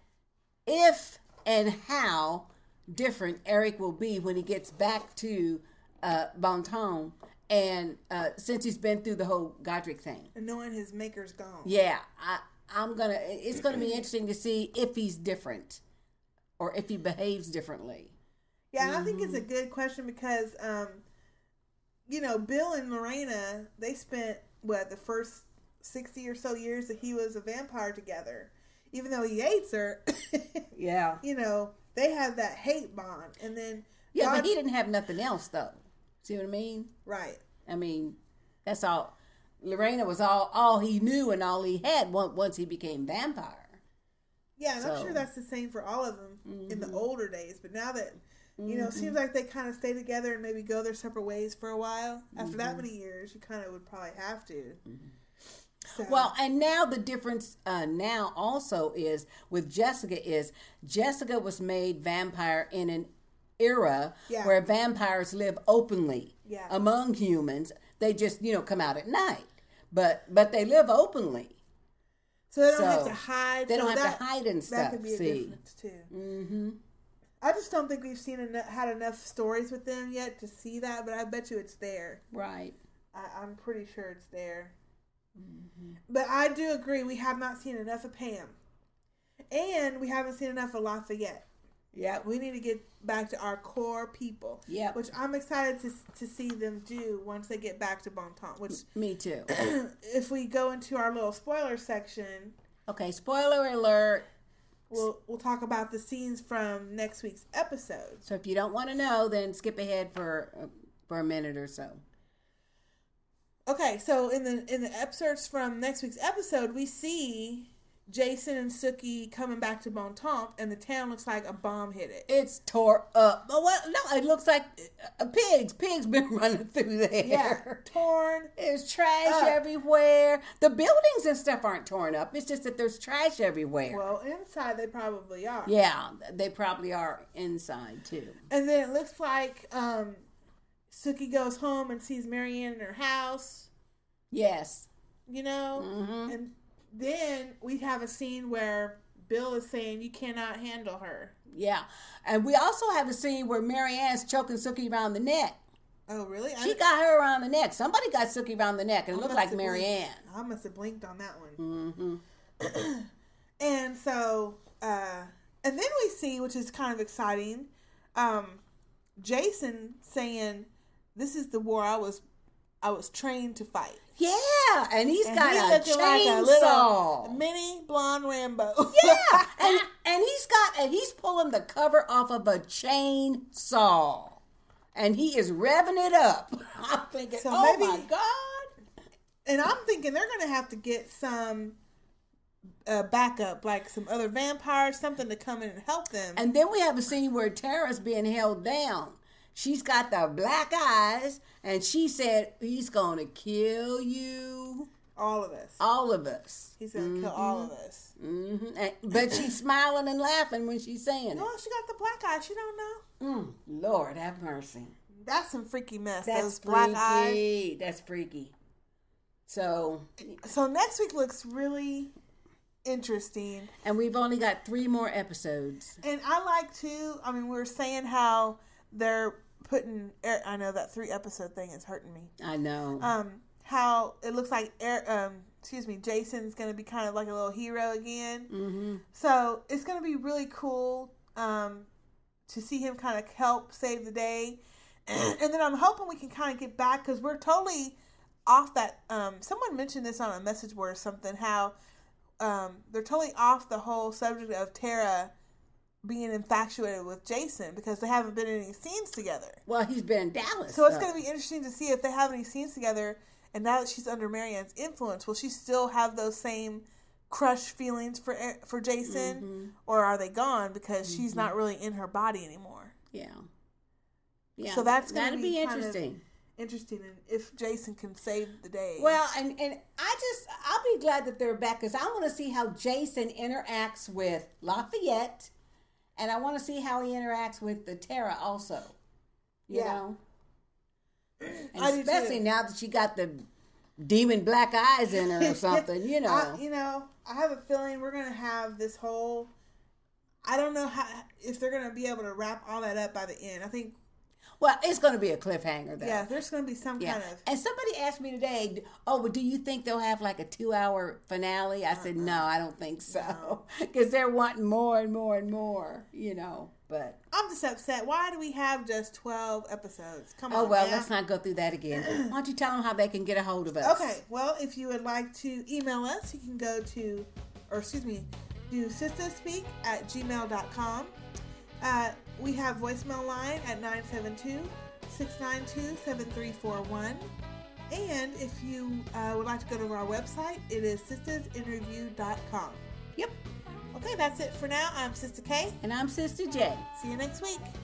if and how different Eric will be when he gets back to uh, Bon Ton. And uh, since he's been through the whole Godric thing. And knowing his maker's gone. Yeah, I, I'm gonna. It's gonna be interesting to see if he's different or if he behaves differently. Yeah, and mm-hmm. I think it's a good question because, um, you know, Bill and Lorena, they spent, what, the first sixty or so years that he was a vampire together. Even though he hates her. Yeah. You know, they have that hate bond. And then. Yeah, God... but he didn't have nothing else, though. See what I mean? Right. I mean, that's all. Lorena was all, all he knew and all he had once he became vampire. Yeah, and so. I'm sure that's the same for all of them mm-hmm. in the older days. But now that... You know, it seems like they kind of stay together and maybe go their separate ways for a while. After mm-hmm. that many years, you kind of would probably have to. Mm-hmm. So. Well, and now the difference uh, now also is with Jessica is Jessica was made vampire in an era yeah. where vampires live openly yeah. among humans. They just, you know, come out at night. But but they live openly. So they don't so have to hide. They so don't have that, to hide and stuff. That could be a see. difference, too. Mm-hmm. I just don't think we've seen enough, had enough stories with them yet to see that, but I bet you it's there. Right. I, I'm pretty sure it's there. Mm-hmm. But I do agree, we have not seen enough of Pam. And we haven't seen enough of Lafayette. Yeah. We need to get back to our core people. Yeah. Which I'm excited to to see them do once they get back to Bon Ton. Which, Me too. If we go into our little spoiler section. Okay, spoiler alert. We'll we'll talk about the scenes from next week's episode. So if you don't want to know, then skip ahead for uh, for a minute or so. Okay, so in the in the excerpts from next week's episode, we see Jason and Sookie coming back to Bon Ton, and the town looks like a bomb hit it. It's tore up. Oh, well, no, it looks like uh, pigs. Pigs been running through there. Yeah, torn. There's trash up. everywhere. The buildings and stuff aren't torn up. It's just that there's trash everywhere. Well, inside they probably are. Yeah, they probably are inside too. And then it looks like um, Sookie goes home and sees Marianne in her house. Yes. You know? Mm-hmm. And then we have a scene where Bill is saying, you cannot handle her. Yeah. And we also have a scene where Marianne's choking Sookie around the neck. Oh, really? She I, got her around the neck. Somebody got Sookie around the neck, and it looked like Marianne. Blinked. I must have blinked on that one. Mm-hmm. And so, uh, and then we see, which is kind of exciting, um, Jason saying, this is the war I was I was trained to fight. Yeah, and he's and got he a chainsaw, like a little mini blonde Rambo. Yeah, and and he's got and he's pulling the cover off of a chainsaw, and he is revving it up. I'm thinking, so oh maybe, my god! And I'm thinking they're going to have to get some uh, backup, like some other vampires, something to come in and help them. And then we have a scene where Tara's being held down. She's got the black eyes, and she said, he's going to kill you. All of us. All of us. He's going to mm-hmm. kill all of us. Mm-hmm. And, but she's smiling and laughing when she's saying it. No, she got the black eyes. She don't know. Mm, Lord, have mercy. That's some freaky mess. That's Those freaky. black eyes. That's freaky. So. So next week looks really interesting. And we've only got three more episodes. And I like, too, I mean, we were saying how they're putting, I know that three episode thing is hurting me. I know. Um, how it looks like, um, excuse me, Jason's going to be kind of like a little hero again. Mm-hmm. So it's going to be really cool um, to see him kind of help save the day. And, and then I'm hoping we can kind of get back, because we're totally off that. Um, someone mentioned this on a message board or something, how um, they're totally off the whole subject of Tara being infatuated with Jason, because they haven't been in any scenes together. Well, he's been in Dallas. So it's going to be interesting to see if they have any scenes together, And now that she's under Marianne's influence, will she still have those same crush feelings for for Jason? Mm-hmm. Or are they gone because mm-hmm. she's not really in her body anymore? Yeah. Yeah. So that's going to be, be interesting. Interesting if Jason can save the day. Well, and, and I just, I'll be glad that they're back because I want to see how Jason interacts with Lafayette. And I want to see how he interacts with the Tara also. You yeah. know? And especially now that she got the demon black eyes in her or something, you know. I, you know, I have a feeling we're going to have this whole, I don't know how if they're going to be able to wrap all that up by the end. I think. Well, it's going to be a cliffhanger, though. Yeah, there's going to be some yeah. kind of. And somebody asked me today, oh, but do you think they'll have like a two-hour finale? I uh-uh. said, no, I don't think so. Because no. they're wanting more and more and more, you know. But I'm just upset. Why do we have just twelve episodes? Come on. Oh, well, man. let's not go through that again. Why don't you tell them how they can get a hold of us? Okay. Well, if you would like to email us, you can go to, or excuse me, do sistaspeak at gmail dot com. Uh, we have voicemail line at nine seven two, six nine two, seven three four one. And if you uh, would like to go to our website, it is sistas interview dot com. Yep. Okay, that's it for now. I'm Sister K. And I'm Sister J. See you next week.